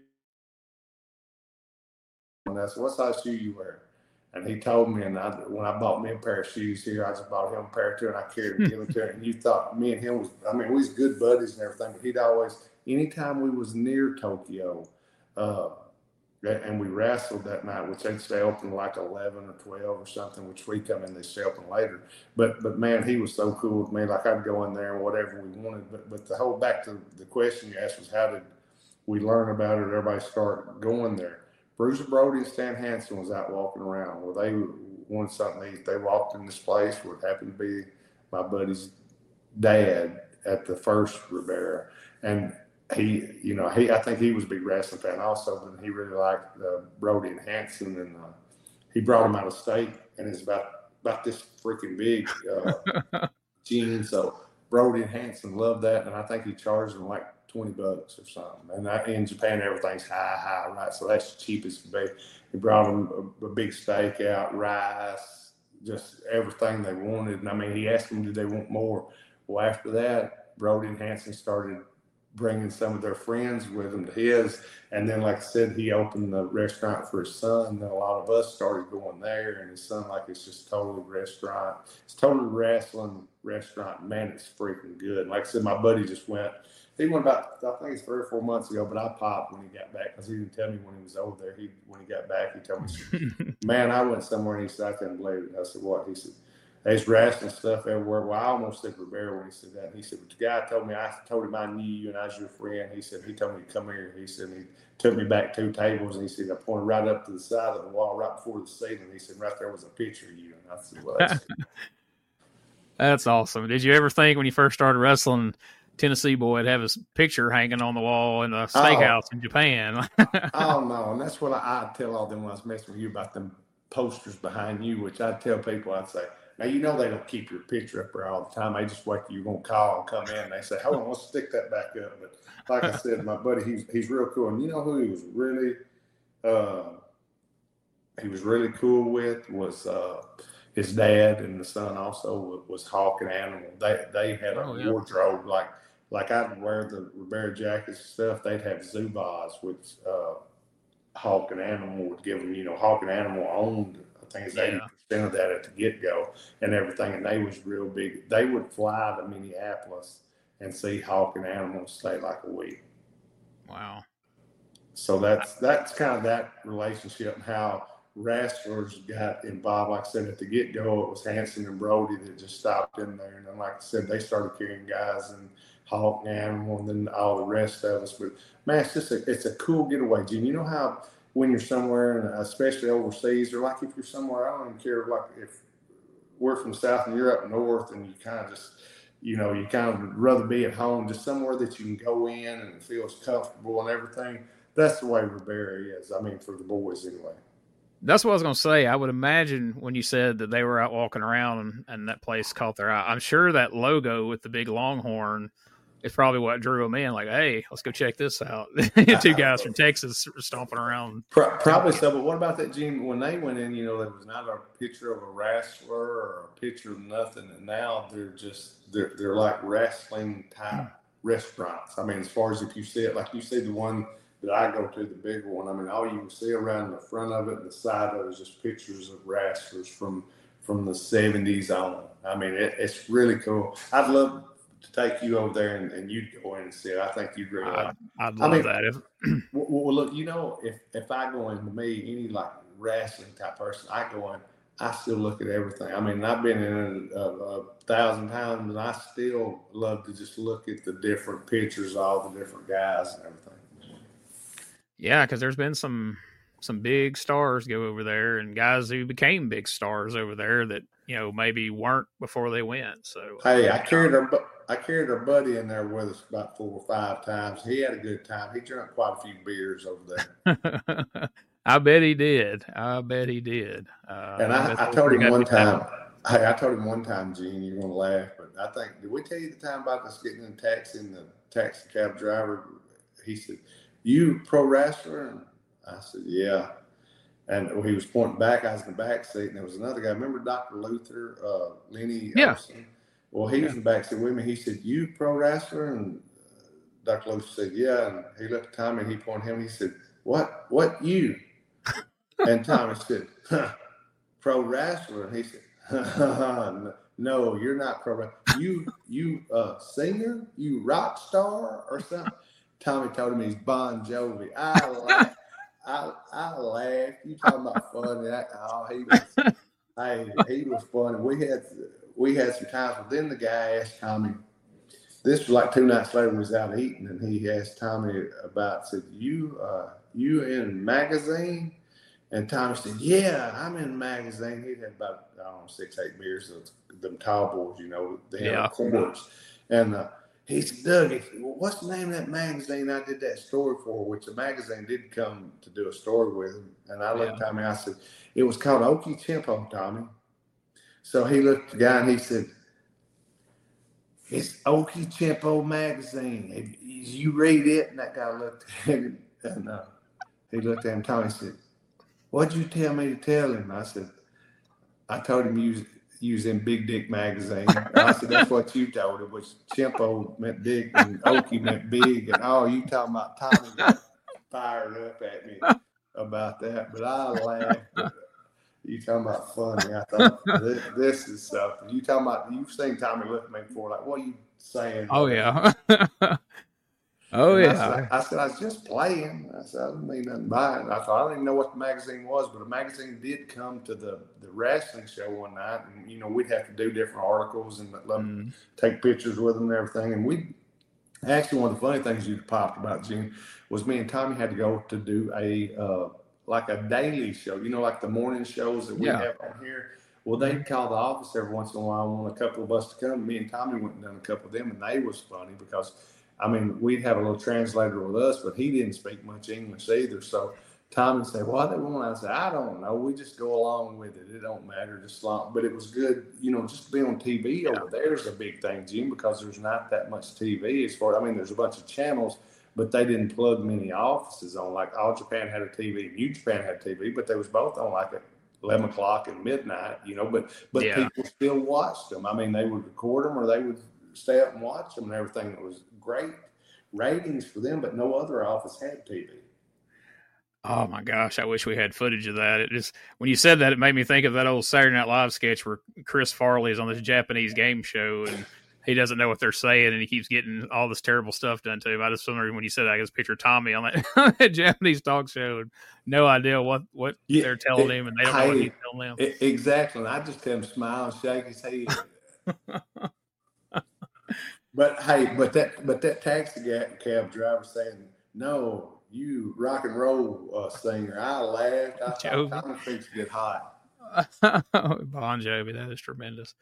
and I said, what size shoe you wear? And he told me, and I, when I bought me a pair of shoes here, I just bought him a pair too, and I carried them, give them to him. And you thought me and him was, I mean, we was good buddies and everything, but he'd always, anytime we was near Tokyo, uh, and we wrestled that night, which they'd stay open like eleven or twelve or something, which we come in, they stay open later. But, but man, he was so cool with me. Like I'd go in there and whatever we wanted. But, but the whole, back to the question you asked was how did we learn about it, everybody start going there? Bruiser Brody and Stan Hansen was out walking around. Well, they wanted something to eat. They walked in this place where it happened to be my buddy's dad at the first Ribera. And he, you know, he I think he was a big wrestling fan also, but he really liked uh, Brody and Hansen. And uh, he brought him out of state, and it's about, about this freaking big uh, gene. So Brody and Hansen loved that, and I think he charged them like twenty bucks or something. And I, in Japan, everything's high, high, right? So that's cheap as can be. He brought them a, a big steak out, rice, just everything they wanted. And I mean, he asked them, did they want more? Well, after that, Brody and Hansen started bringing some of their friends with him to his. And then, like I said, he opened the restaurant for his son. Then a lot of us started going there. And his son, like, it's just totally restaurant. It's totally wrestling restaurant. Man, it's freaking good. Like I said, my buddy just went. He went about, I think it's three or four months ago, but I popped when he got back because he didn't tell me when he was over there. He When he got back, he told me, man, I went somewhere, and he said, I couldn't believe it. I said, what? He said, there's wrestling stuff everywhere. Well, I almost said Ribera when he said that. And he said, but the guy told me, I told him I knew you and I was your friend. He said, he told me to come here. He said, he took me back two tables, and he said, I pointed right up to the side of the wall, right before the ceiling. He said, right there was a picture of you. And I said, well, that's That's awesome. Did you ever think when you first started wrestling, Tennessee boy would have his picture hanging on the wall in a steakhouse oh. in Japan? Oh, no. And that's what I, I tell all them when I was messing with you about them posters behind you, which I tell people, I'd say, now, you know they don't keep your picture up there all the time. They just wait till you're going to call and come in. And they say, hold on, let's stick that back up. But like I said, my buddy, he's he's real cool. And you know who he was really uh, he was really cool with was uh, his dad, and the son also was Hawk and Animal. They they had a oh, yeah. wardrobe like like I'd wear the Ribera jackets and stuff. They'd have Zubaz, which uh, Hawk and Animal would give them. You know, Hawk and Animal owned, I think it's eighty yeah. percent of that at the get-go and everything, and they was real big. They would fly to Minneapolis and see Hawk and Animal stay like a week. Wow. So that's that's kind of that relationship and how wrestlers got involved. Like I said, at the get-go, it was Hansen and Brody that just stopped in there. And then, like I said, they started carrying guys and Hawk and Animal and then all the rest of us. But, man, it's just a, it's a cool getaway, Gene. You know how when you're somewhere, and especially overseas, or like if you're somewhere, I don't even care, like if we're from South and you're up north and you kind of just, you know, you kind of rather be at home, just somewhere that you can go in and it feels comfortable and everything. That's the way Ribera is. I mean, for the boys anyway. That's what I was going to say. I would imagine when you said that they were out walking around and, and that place caught their eye, I'm sure that logo with the big longhorn is probably what drew them in. Like, hey, let's go check this out. Two guys from Texas were stomping around. Probably so, but what about that, Jim? When they went in, you know, there was not a picture of a wrestler or a picture of nothing. And now they're just, they're, they're like wrestling type restaurants. I mean, as far as if you see it, like you see the one that I go to, the bigger one, I mean, all you can see around the front of it and the side of it is just pictures of wrestlers from from the seventies on. I mean, it, it's really cool. I'd love to take you over there and, and you'd go in and see it. I think you'd really like it. I'd love I mean, that. If... well, well, look, you know, if, if I go into me, any like wrestling type person, I go in, I still look at everything. I mean, I've been in it a, a thousand times, and I still love to just look at the different pictures, all the different guys and everything. Yeah, because there's been some some big stars go over there, and guys who became big stars over there that, you know, maybe weren't before they went. So hey, I carried our I carried our buddy in there with us about four or five times. He had a good time. He drank quite a few beers over there. I bet he did. I bet he did. Uh, and I, I told him one time. Hey, I told him one time, Gene, you're gonna laugh, but I think did we tell you the time about us getting in a taxi and the taxi cab driver? He said, "You pro wrestler?" And I said, "Yeah." And he was pointing back. I was in the back seat, and there was another guy. Remember Doctor Luther, uh, Lenny yeah. Olson? Well, he yeah. was in the back seat with me. He said, "You pro wrestler?" And Doctor Luther said, "Yeah." And he looked at Tommy, and he pointed him. And he said, "What? What you?" And Tommy said, huh, "Pro wrestler." And he said, "No, you're not pro wrestler. You, you uh, singer? You rock star or something?" Tommy told him he's Bon Jovi. I laughed. I, I laughed. You talking about funny? I, oh, he was. Hey, he was funny. We had we had some times. But then the guy asked Tommy. This was like two nights later. We was out eating, and he asked Tommy about. Said, "You uh, you in magazine? And Tommy said, yeah, I'm in the magazine. He'd had about, I don't know, six, eight beers of them tall boys, you know, the yeah. cords. And uh, he said, Doug, he said, well, what's the name of that magazine I did that story for? Which the magazine did come to do a story with him. And I looked yeah. at Tommy, I said, it was called Okie Chimpo, Tommy. So he looked at the guy and he said, it's Okie Chimpo magazine. You read it? And that guy looked at him and uh, he looked at him, Tommy said, what'd you tell me to tell him? I said, I told him use use in Big Dick magazine. I said, that's what you told him, which Chimpo meant big and Okie meant big. And oh, you talking about Tommy got fired up at me about that. But I laughed. But you talking about funny. I thought, this, this is something. You talking about, you've seen Tommy look at me before, like, what are you saying? Oh, yeah. Oh, and yeah. I said, I said, I was just playing. I said, I didn't mean nothing by it. I thought, I didn't even know what the magazine was, but the magazine did come to the, the wrestling show one night. And, you know, we'd have to do different articles and let them mm. take pictures with them and everything. And we actually, one of the funny things you popped about, Gene, was me and Tommy had to go to do a, uh, like a daily show, you know, like the morning shows that we yeah. have on here. Well, they'd call the office every once in a while and want a couple of us to come. Me and Tommy went and done a couple of them, and they was funny because, I mean, we'd have a little translator with us, but he didn't speak much English either. So Tommy said, "Why they want?" I said, "I don't know. We just go along with it. It don't matter, just long." But it was good, you know, just to be on T V yeah. over there is a big thing, Jim, because there's not that much T V as far. I mean, there's a bunch of channels, but they didn't plug many offices on. Like All Japan had a T V, New Japan had T V, but they was both on like at eleven o'clock and midnight, you know. But but yeah. people still watched them. I mean, they would record them or they would stay up and watch them and everything. It was great ratings for them, but no other office had T V. Oh my gosh, I wish we had footage of that. It just, when you said that, it made me think of that old Saturday Night Live sketch where Chris Farley is on this Japanese game show and he doesn't know what they're saying and he keeps getting all this terrible stuff done to him. I just wondered when you said that, I just picture Tommy on that, on that Japanese talk show and no idea what, what yeah, they're telling it, him and they don't know I, what he's telling them. It, exactly. And I just tell him smile and shake his head. But hey, but that but that taxi cab driver saying, "No, you rock and roll uh, singer," I laughed. I thought Tommy thinks get hot. Bon Jovi, that is tremendous.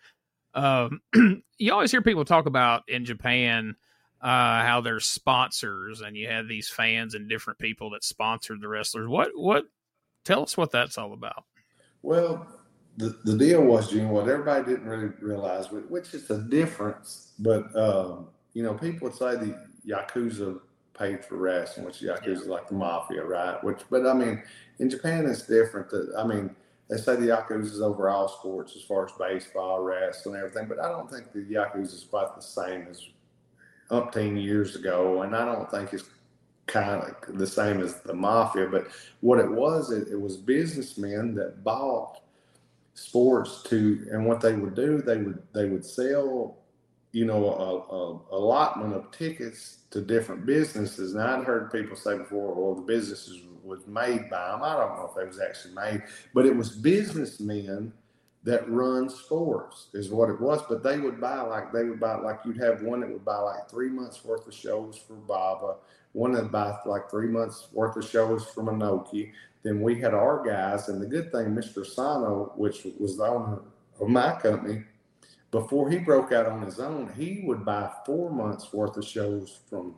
Um, you always hear people talk about in Japan uh, how there's sponsors, and you have these fans and different people that sponsored the wrestlers. What what? Tell us what that's all about. Well, the the deal was, Gene, what everybody didn't really realize, which is the difference. But, um, you know, people would say the Yakuza paid for wrestling, which Yakuza is like the mafia, right? Which, but, I mean, in Japan, it's different. That I mean, they say the Yakuza is over all sports as far as baseball, wrestling, and everything. But I don't think the Yakuza is quite the same as umpteen years ago. And I don't think it's kind of the same as the mafia. But what it was, it, it was businessmen that bought sports to, and what they would do, they would they would sell, you know, a, a allotment of tickets to different businesses. And I'd heard people say before, well, the businesses was made by them. I don't know if they was actually made, but it was businessmen that run sports is what it was. But they would buy like, they would buy like, you'd have one that would buy like three months worth of shows for Baba, one that would buy like three months worth of shows from Inoki. Then we had our guys, and the good thing, Mister Sano, which was the owner of my company, before he broke out on his own, he would buy four months worth of shows from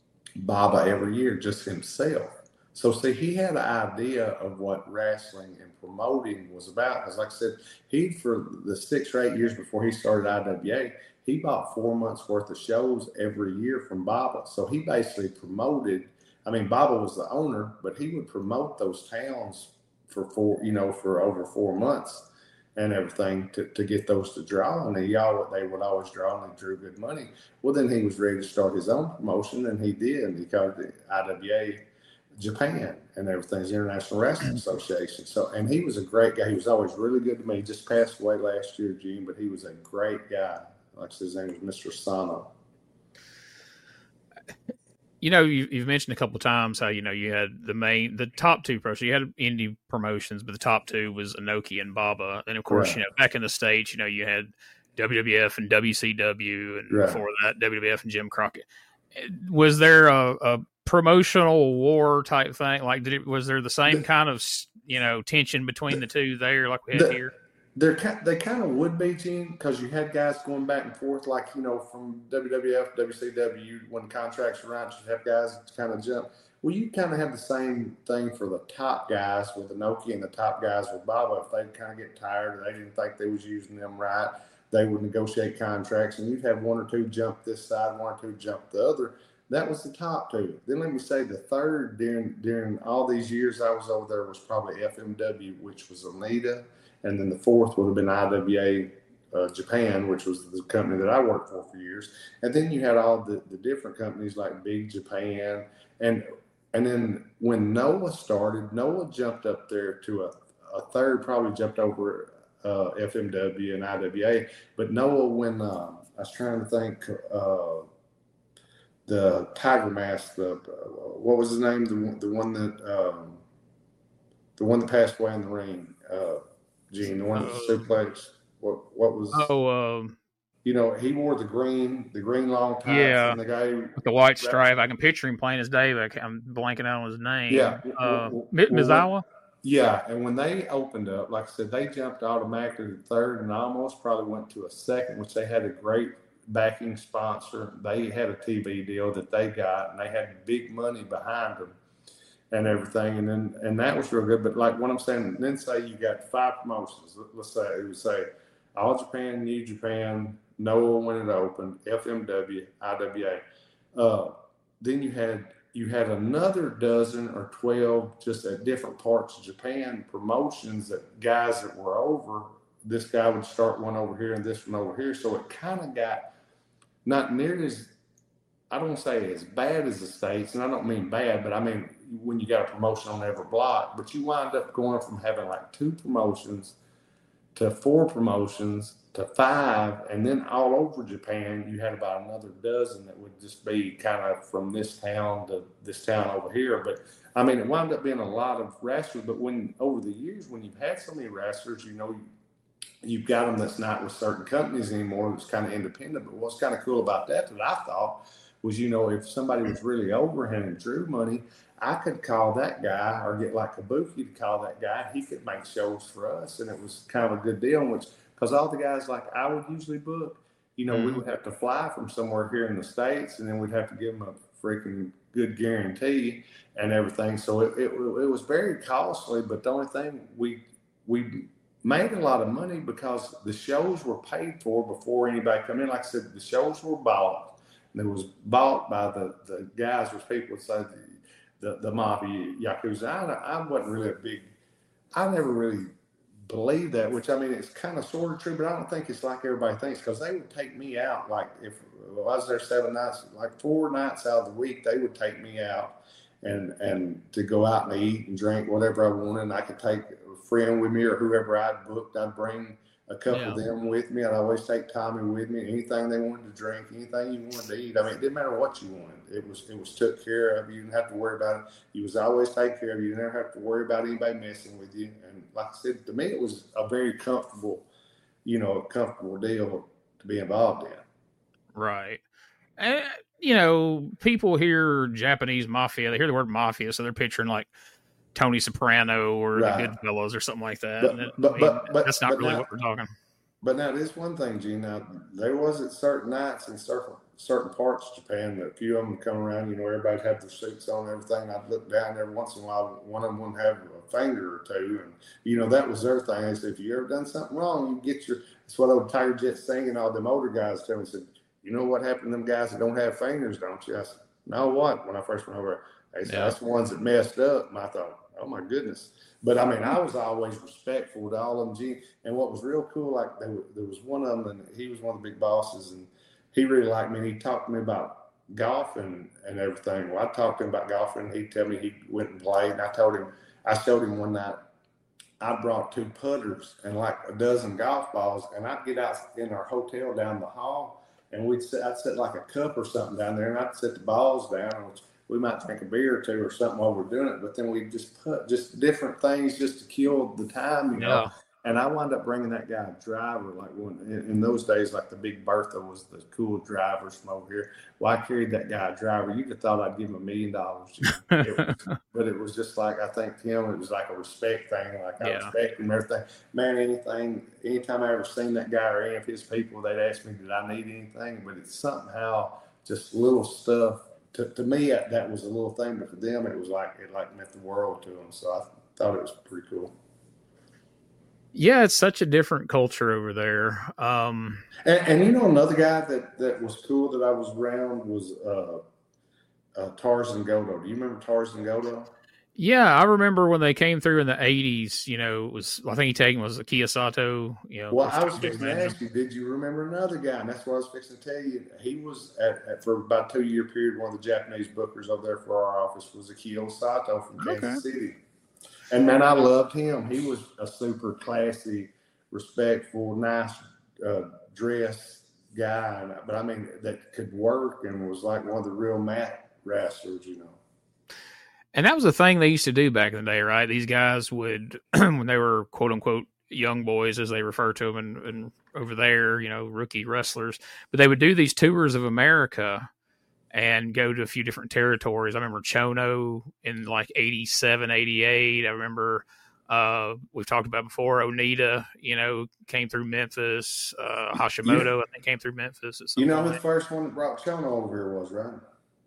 Baba every year, just himself. So see, he had an idea of what wrestling and promoting was about. Because like I said, he, for the six or eight years before he started I W A, he bought four months worth of shows every year from Baba. So he basically promoted, I mean, Baba was the owner, but he would promote those towns for four, you know, for over four months. And everything to, to get those to draw, and they y'all they would always draw, and they drew good money. Well, then he was ready to start his own promotion, and he did. And he called the I W A Japan and everything's International Wrestling Association. So, and he was a great guy. He was always really good to me. He just passed away last year, Gene, but he was a great guy. Like I said, his name was Mister Sano. You know, you, you've mentioned a couple of times how, you know, you had the main, the top two pros. You had indie promotions, but the top two was Inoki and Baba. And of course, right. you know, back in the States, you know, you had W W F and W C W, and right. before that, W W F and Jim Crockett. Was there a, a promotional war type thing? Like, did it, was there the same kind of, you know, tension between the two there like we had the, here? They're, they kind of would be, Gene, because you had guys going back and forth, like, you know, from W W F, W C W, when contracts were out, you have guys kind of jump. Well, you kind of have the same thing for the top guys with Inoki and the top guys with Baba. If they'd kind of get tired or they didn't think they was using them right, they would negotiate contracts, and you'd have one or two jump this side, one or two jump the other. That was the top two. Then let me say the third during during all these years I was over there was probably F M W, which was Onita. And then the fourth would have been I W A uh, Japan, which was the company that I worked for for years. And then you had all the, the different companies like Big Japan. And and then when Noah started, Noah jumped up there to a, a third, probably jumped over uh, F M W and I W A. But Noah, when uh, I was trying to think, uh, the Tiger Mask, the, uh, what was his name? The, the one that um, the one that passed away in the ring. Uh, Gene, the one that uh, suplex. What what was? Oh, um, you know, he wore the green, the green long tights. Yeah, and the guy with the white stripe. I can picture him plain as day. But I'm blanking out on his name. Yeah, uh, well, Mizawa. Well, yeah, and when they opened up, like I said, they jumped automatically to third and almost probably went to a second, which they had a great backing sponsor. They had a T V deal that they got, and they had big money behind them. And everything, and then and that was real good. But like what I'm saying, then say you got five promotions. Let's say it would say All Japan, New Japan, Noah when it opened, F M W, I W A. Uh, then you had you had another dozen or twelve just at different parts of Japan promotions that guys that were over. This guy would start one over here and this one over here. So it kind of got not nearly as, I don't say as bad as the States, and I don't mean bad, but I mean when you got a promotion on every block, but you wind up going from having like two promotions to four promotions to five, and then all over Japan, you had about another dozen that would just be kind of from this town to this town over here. But I mean, it wound up being a lot of wrestlers, but when over the years, when you've had so many wrestlers, you know, you've got them that's not with certain companies anymore, it's kind of independent. But what's kind of cool about that, that I thought, was, you know, if somebody was really overhand and drew money, I could call that guy or get like Kabuki to call that guy. He could make shows for us, and it was kind of a good deal. Which, because all the guys like I would usually book, you know, mm-hmm. we would have to fly from somewhere here in the States, and then we'd have to give them a freaking good guarantee and everything. So it it, it was very costly. But the only thing we we made a lot of money because the shows were paid for before anybody come in. Like I said, the shows were bought. It was bought by the, the guys, which people would say the, the, the mafia, Yakuza. I, I wasn't really a big, I never really believed that, which I mean, it's kind of sort of true, but I don't think it's like everybody thinks, because they would take me out. Like if I was there seven nights, like four nights out of the week, they would take me out and, and to go out and eat and drink whatever I wanted. And I could take a friend with me or whoever I'd booked, I'd bring a couple yeah. of them with me. I'd always take Tommy with me. Anything they wanted to drink, anything you wanted to eat. I mean, it didn't matter what you wanted. It was it was took care of. You didn't have to worry about it. You was always taken care of. You never have to worry about anybody messing with you. And like I said, to me, it was a very comfortable, you know, a comfortable deal to be involved in. Right. And, you know, people hear Japanese mafia. They hear the word mafia, so they're picturing like Tony Soprano or right. the Goodfellas or something like that. But, it, but, I mean, but, but that's not but really now, what we're talking. But now there's one thing, Gene. Now there was at certain nights in certain certain parts of Japan that a few of them would come around. You know, everybody'd have their suits on and everything. I'd look down every once in a while. One of them wouldn't have a finger or two, and you know that was their thing. They said, if you ever done something wrong, you get your. That's what old Tiger Jet singing. All them older guys tell me, said, you know what happened to them guys that don't have fingers, don't you? I said, no, what? When I first went over, they said yeah. that's the ones that messed up. And I thought, oh my goodness. But I mean, I was always respectful to all of them. Gene. And what was real cool, like there, there was one of them, and he was one of the big bosses, and he really liked me. And he talked to me about golf and, and everything. Well, I talked to him about golfing. He'd tell me he went and played. And I told him, I showed him one night, I brought two putters and like a dozen golf balls, and I'd get out in our hotel down the hall, and we'd set, I'd set like a cup or something down there, and I'd set the balls down. And we might drink a beer or two or something while we're doing it, but then we just put just different things just to kill the time, you know. And I wound up bringing that guy a driver. Like when in, in those days, like the Big Bertha was the cool drivers from over here. Well, I carried that guy a driver. You could thought I'd give him a million dollars, but it was just like I think to him it was like a respect thing. Like I Yeah. respect him, everything. Man, anything, anytime I ever seen that guy or any of his people, they'd ask me, "Did I need anything?" But it's somehow just little stuff. To, to me, that was a little thing, but for them, it was like it like meant the world to them. So I thought it was pretty cool. Yeah, it's such a different culture over there. Um, and, and you know, another guy that, that was cool that I was around was uh, uh, Tarzan Godo. Do you remember Tarzan Godo? Yeah, I remember when they came through in the eighties. You know, it was I think he taken was a Kia Sato. You know, well, I was fixing to ask you, did you remember another guy? And that's what I was fixing to tell you. He was at, at for about a two year period. One of the Japanese bookers over there for our office was Akio Sato from Kansas okay. City. And man, I loved him. He was a super classy, respectful, nice uh, dress guy. But I mean, that could work and was like one of the real mat wrestlers, you know. And that was the thing they used to do back in the day, right? These guys would, when they were quote unquote young boys, as they refer to them, and, and over there, you know, rookie wrestlers, but they would do these tours of America and go to a few different territories. I remember Chono in like eighty-seven, eighty-eight. I remember uh, we've talked about before, Onita, you know, came through Memphis. Uh, Hashimoto, yeah. I think, came through Memphis. At some you know point. who the first one that brought Chono over here was, right?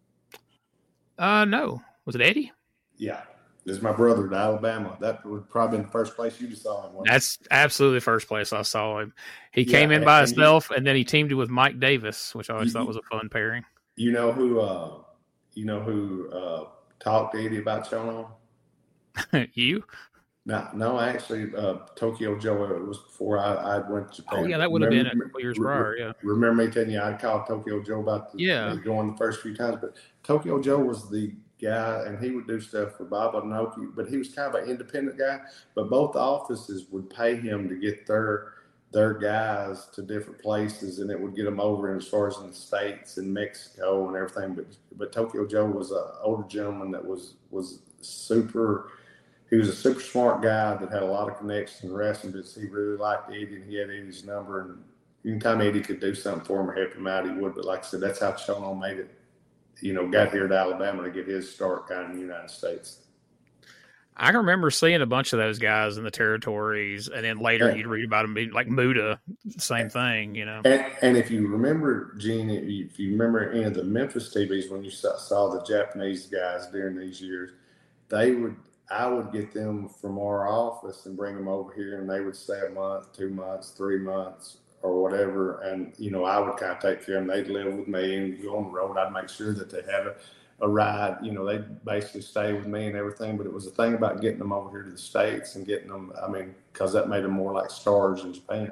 Uh, no. Was it Eddie? Yeah. This is my brother to Alabama. That would probably been the first place you saw him. That's absolutely the first place I saw him. He yeah, came in by and himself, you, and then he teamed with Mike Davis, which I always you, thought was a fun pairing. You know who? Uh, you know who uh, talked to Eddie about Chono? You? No, no. Actually, uh, Tokyo Joe. It was before I, I went to Japan. Oh yeah, that would remember, have been a couple years re- prior. Yeah. Remember me telling you I called Tokyo Joe about the, yeah going the first few times, but Tokyo Joe was the guy, and he would do stuff for Bob Onoki, but he was kind of an independent guy. But both offices would pay him to get their their guys to different places, and it would get them over in as far as in the States and Mexico and everything. But but Tokyo Joe was an older gentleman that was was super. He was a super smart guy that had a lot of connections in wrestling. But he really liked Eddie, and he had Eddie's number. And anytime Eddie could do something for him or help him out, he would. But like I said, that's how Chono made it. You know, got here to Alabama to get his start kind of in the United States. I can remember seeing a bunch of those guys in the territories, and then later and, you'd read about them being like Muda, same thing, you know. And, and if you remember, Gene, if you remember any of the Memphis T Vs when you saw, saw the Japanese guys during these years, they would, I would get them from our office and bring them over here, and they would stay a month, two months, three months, or whatever. And, you know, I would kind of take care of them. They'd live with me and go on the road. I'd make sure that they had a, a ride. You know, they'd basically stay with me and everything. But it was the thing about getting them over here to the States and getting them, I mean, because that made them more like stars in Japan.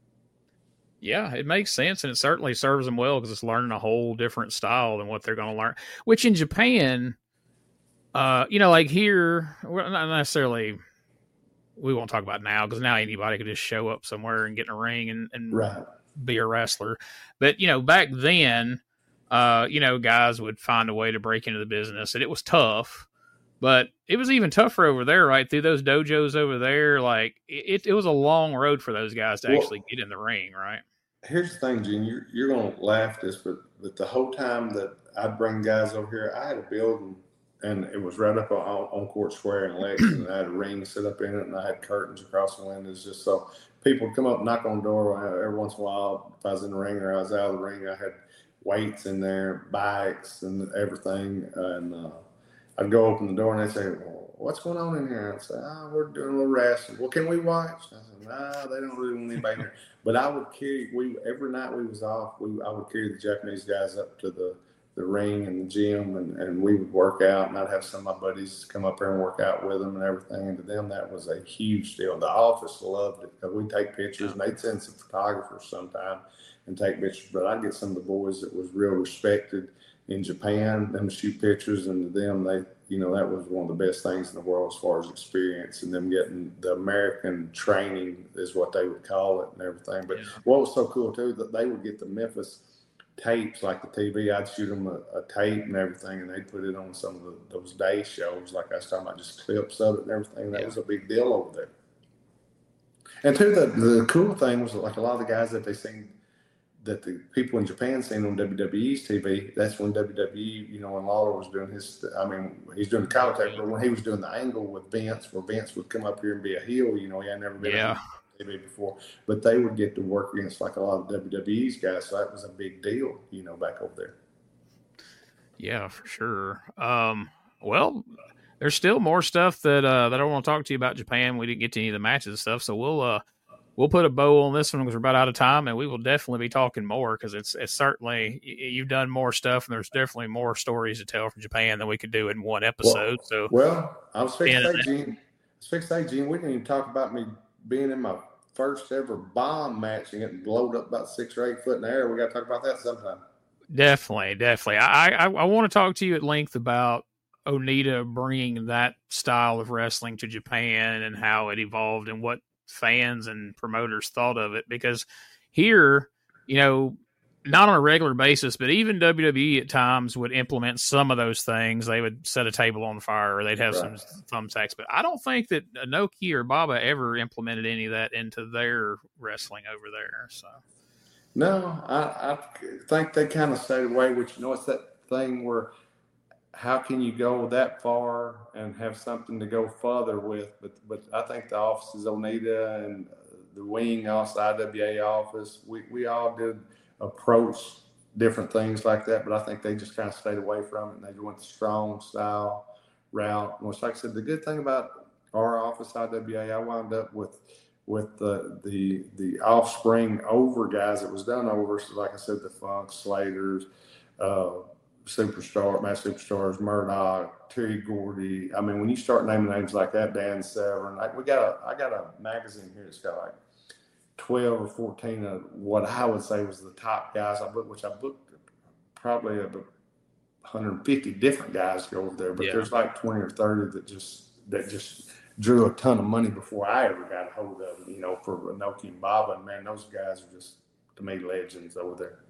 Yeah, it makes sense. And it certainly serves them well because it's learning a whole different style than what they're going to learn, which in Japan, uh, you know, like here, we're not necessarily, we won't talk about now because now anybody could just show up somewhere and get in a ring and, and right. be a wrestler. But, you know, back then, uh, you know, guys would find a way to break into the business, and it was tough, but it was even tougher over there, right? Through those dojos over there, like it, it was a long road for those guys to well, actually get in the ring, right? Here's the thing, Gene, you're, you're going to laugh at this, but, but the whole time that I'd bring guys over here, I had a building, and it was right up on, on Court Square in Lexington, and I had a ring set up in it, and I had curtains across the windows just so people would come up and knock on the door every once in a while. If I was in the ring or I was out of the ring, I had weights in there, bikes and everything. And uh, I'd go open the door and they'd say, well, what's going on in here? I'd say, oh, we're doing a little wrestling. Well, can we watch? I said, nah, they don't really want anybody here. But I would carry, we every night we was off, we I would carry the Japanese guys up to the, the ring and the gym, and, and we would work out, and I'd have some of my buddies come up there and work out with them and everything. And to them, that was a huge deal. The office loved it because we'd take pictures, and they'd send some photographers sometime and take pictures. But I'd get some of the boys that was real respected in Japan, them shoot pictures, and to them, they, you know, that was one of the best things in the world as far as experience, and them getting the American training is what they would call it and everything. But yeah. What was so cool too, that they would get the Memphis tapes like the T V. I'd shoot them a, a tape and everything, and they'd put it on some of the, those day shows, like I was talking about, just clips of it and everything. That yeah. was a big deal over there. And too, the the cool thing was like a lot of the guys that they seen, that the people in Japan seen on W W E's T V. That's when W W E, you know, when Lawler was doing his. I mean, he's doing the commentary, but when he was doing the angle with Vince, where Vince would come up here and be a heel, you know, he had never been yeah. on T V before, but they would get to work against like a lot of W W E's guys, so that was a big deal, you know, back over there. Yeah, for sure. Um, well, there's still more stuff that uh, that I want to talk to you about Japan. We didn't get to any of the matches and stuff, so we'll uh, we'll put a bow on this one because we're about out of time, and we will definitely be talking more because it's it's certainly you've done more stuff, and there's definitely more stories to tell from Japan than we could do in one episode. Well, so, well, I was fixing to and, say, Gene, I was fixing to say, Gene, we didn't even talk about me being in my first ever bomb match and getting blowed up about six or eight foot in the air. We got to talk about that sometime. Definitely, definitely. I, I I want to talk to you at length about Onita bringing that style of wrestling to Japan and how it evolved and what fans and promoters thought of it. Because here, you know, not on a regular basis, but even W W E at times would implement some of those things. They would set a table on fire or they'd have right. some thumbtacks. But I don't think that Inoki or Baba ever implemented any of that into their wrestling over there. So. No, I, I think they kind of stayed away, which, you know, it's that thing where how can you go that far and have something to go further with? But but I think the offices, Onita and the wing, also I W A office, we, we all did approach different things like that, but I think they just kind of stayed away from it and they went the strong style route. Which, like I said, the good thing about our office, I W A, I wound up with with the the the offspring over guys that was done over. So like I said, the Funk, Slaters, uh, Superstar, Mass Superstars, Murdoch, Terry Gordy. I mean, when you start naming names like that, Dan Severn, like we got a, I got a magazine here that's got like twelve or fourteen of what I would say was the top guys I booked, which I booked probably about one hundred fifty different guys go over there, but yeah. There's like twenty or thirty that just that just drew a ton of money before I ever got a hold of them, you know, for Inoki and Baba. And man, those guys are just, to me, legends over there.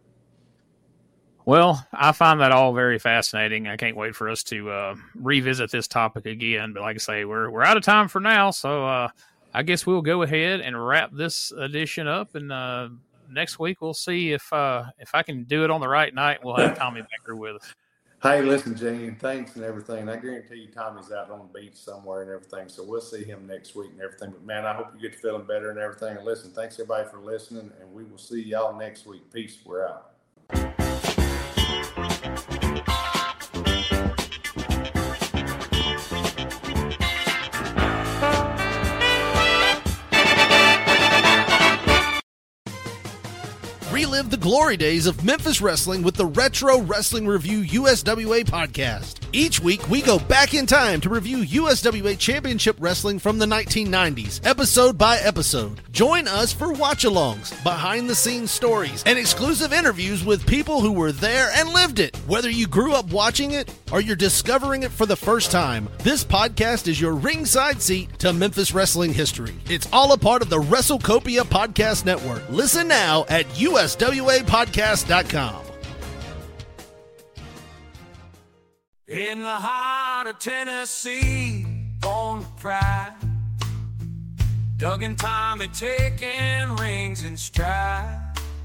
Well, I find that all very fascinating. I can't wait for us to uh, revisit this topic again. But like I say, we're we're out of time for now, so uh, I guess we'll go ahead and wrap this edition up. And uh, next week we'll see if uh, if I can do it on the right night. We'll have Tommy Becker with us. Hey, listen, Gene, thanks and everything. I guarantee you Tommy's out on the beach somewhere and everything, so we'll see him next week and everything. But, man, I hope you get to feeling better and everything. And, listen, thanks, everybody, for listening, and we will see y'all next week. Peace. We're out. Relive the glory days of Memphis wrestling with the Retro Wrestling Review U S W A podcast. Each week, we go back in time to review U S W A Championship Wrestling from the nineteen nineties, episode by episode. Join us for watch-alongs, behind-the-scenes stories, and exclusive interviews with people who were there and lived it. Whether you grew up watching it or you're discovering it for the first time, this podcast is your ringside seat to Memphis wrestling history. It's all a part of the WrestleCopia Podcast Network. Listen now at U S W A podcast dot com. In the heart of Tennessee, born with pride, Doug and Tommy taking rings in stride.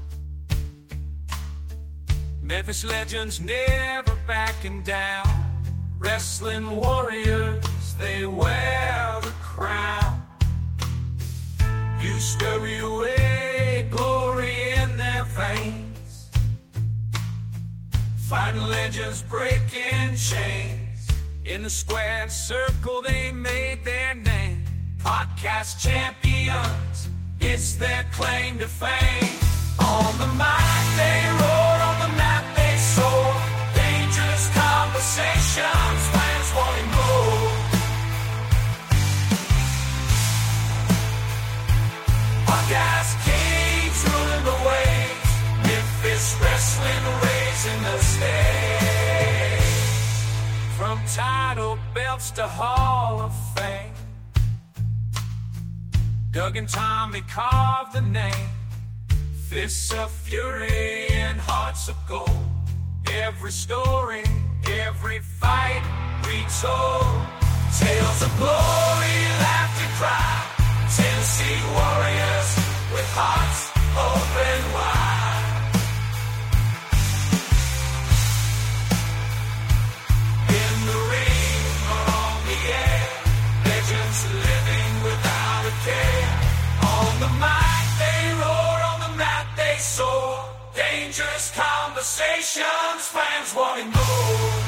Memphis legends never backing down, wrestling warriors, they wear the crown. You scurry away, glory in their veins, fighting legends breaking chains. In the square circle they made their name, podcast champions, it's their claim to fame. On the mic they roar, on the map they soar, dangerous conversations, fans wanting more. Podcast kings ruling the waves, Memphis wrestling raising the stage. From title belts to Hall of Fame, Doug and Tommy carved the name. Fists of fury and hearts of gold. Every story, every fight retold. Tales of glory, laughter, cry. Tennessee warriors with hearts open wide. In the ring or on the air, legends living without a care. On the mic they roar, on the mat they soar. Dangerous conversations, fans wanting more.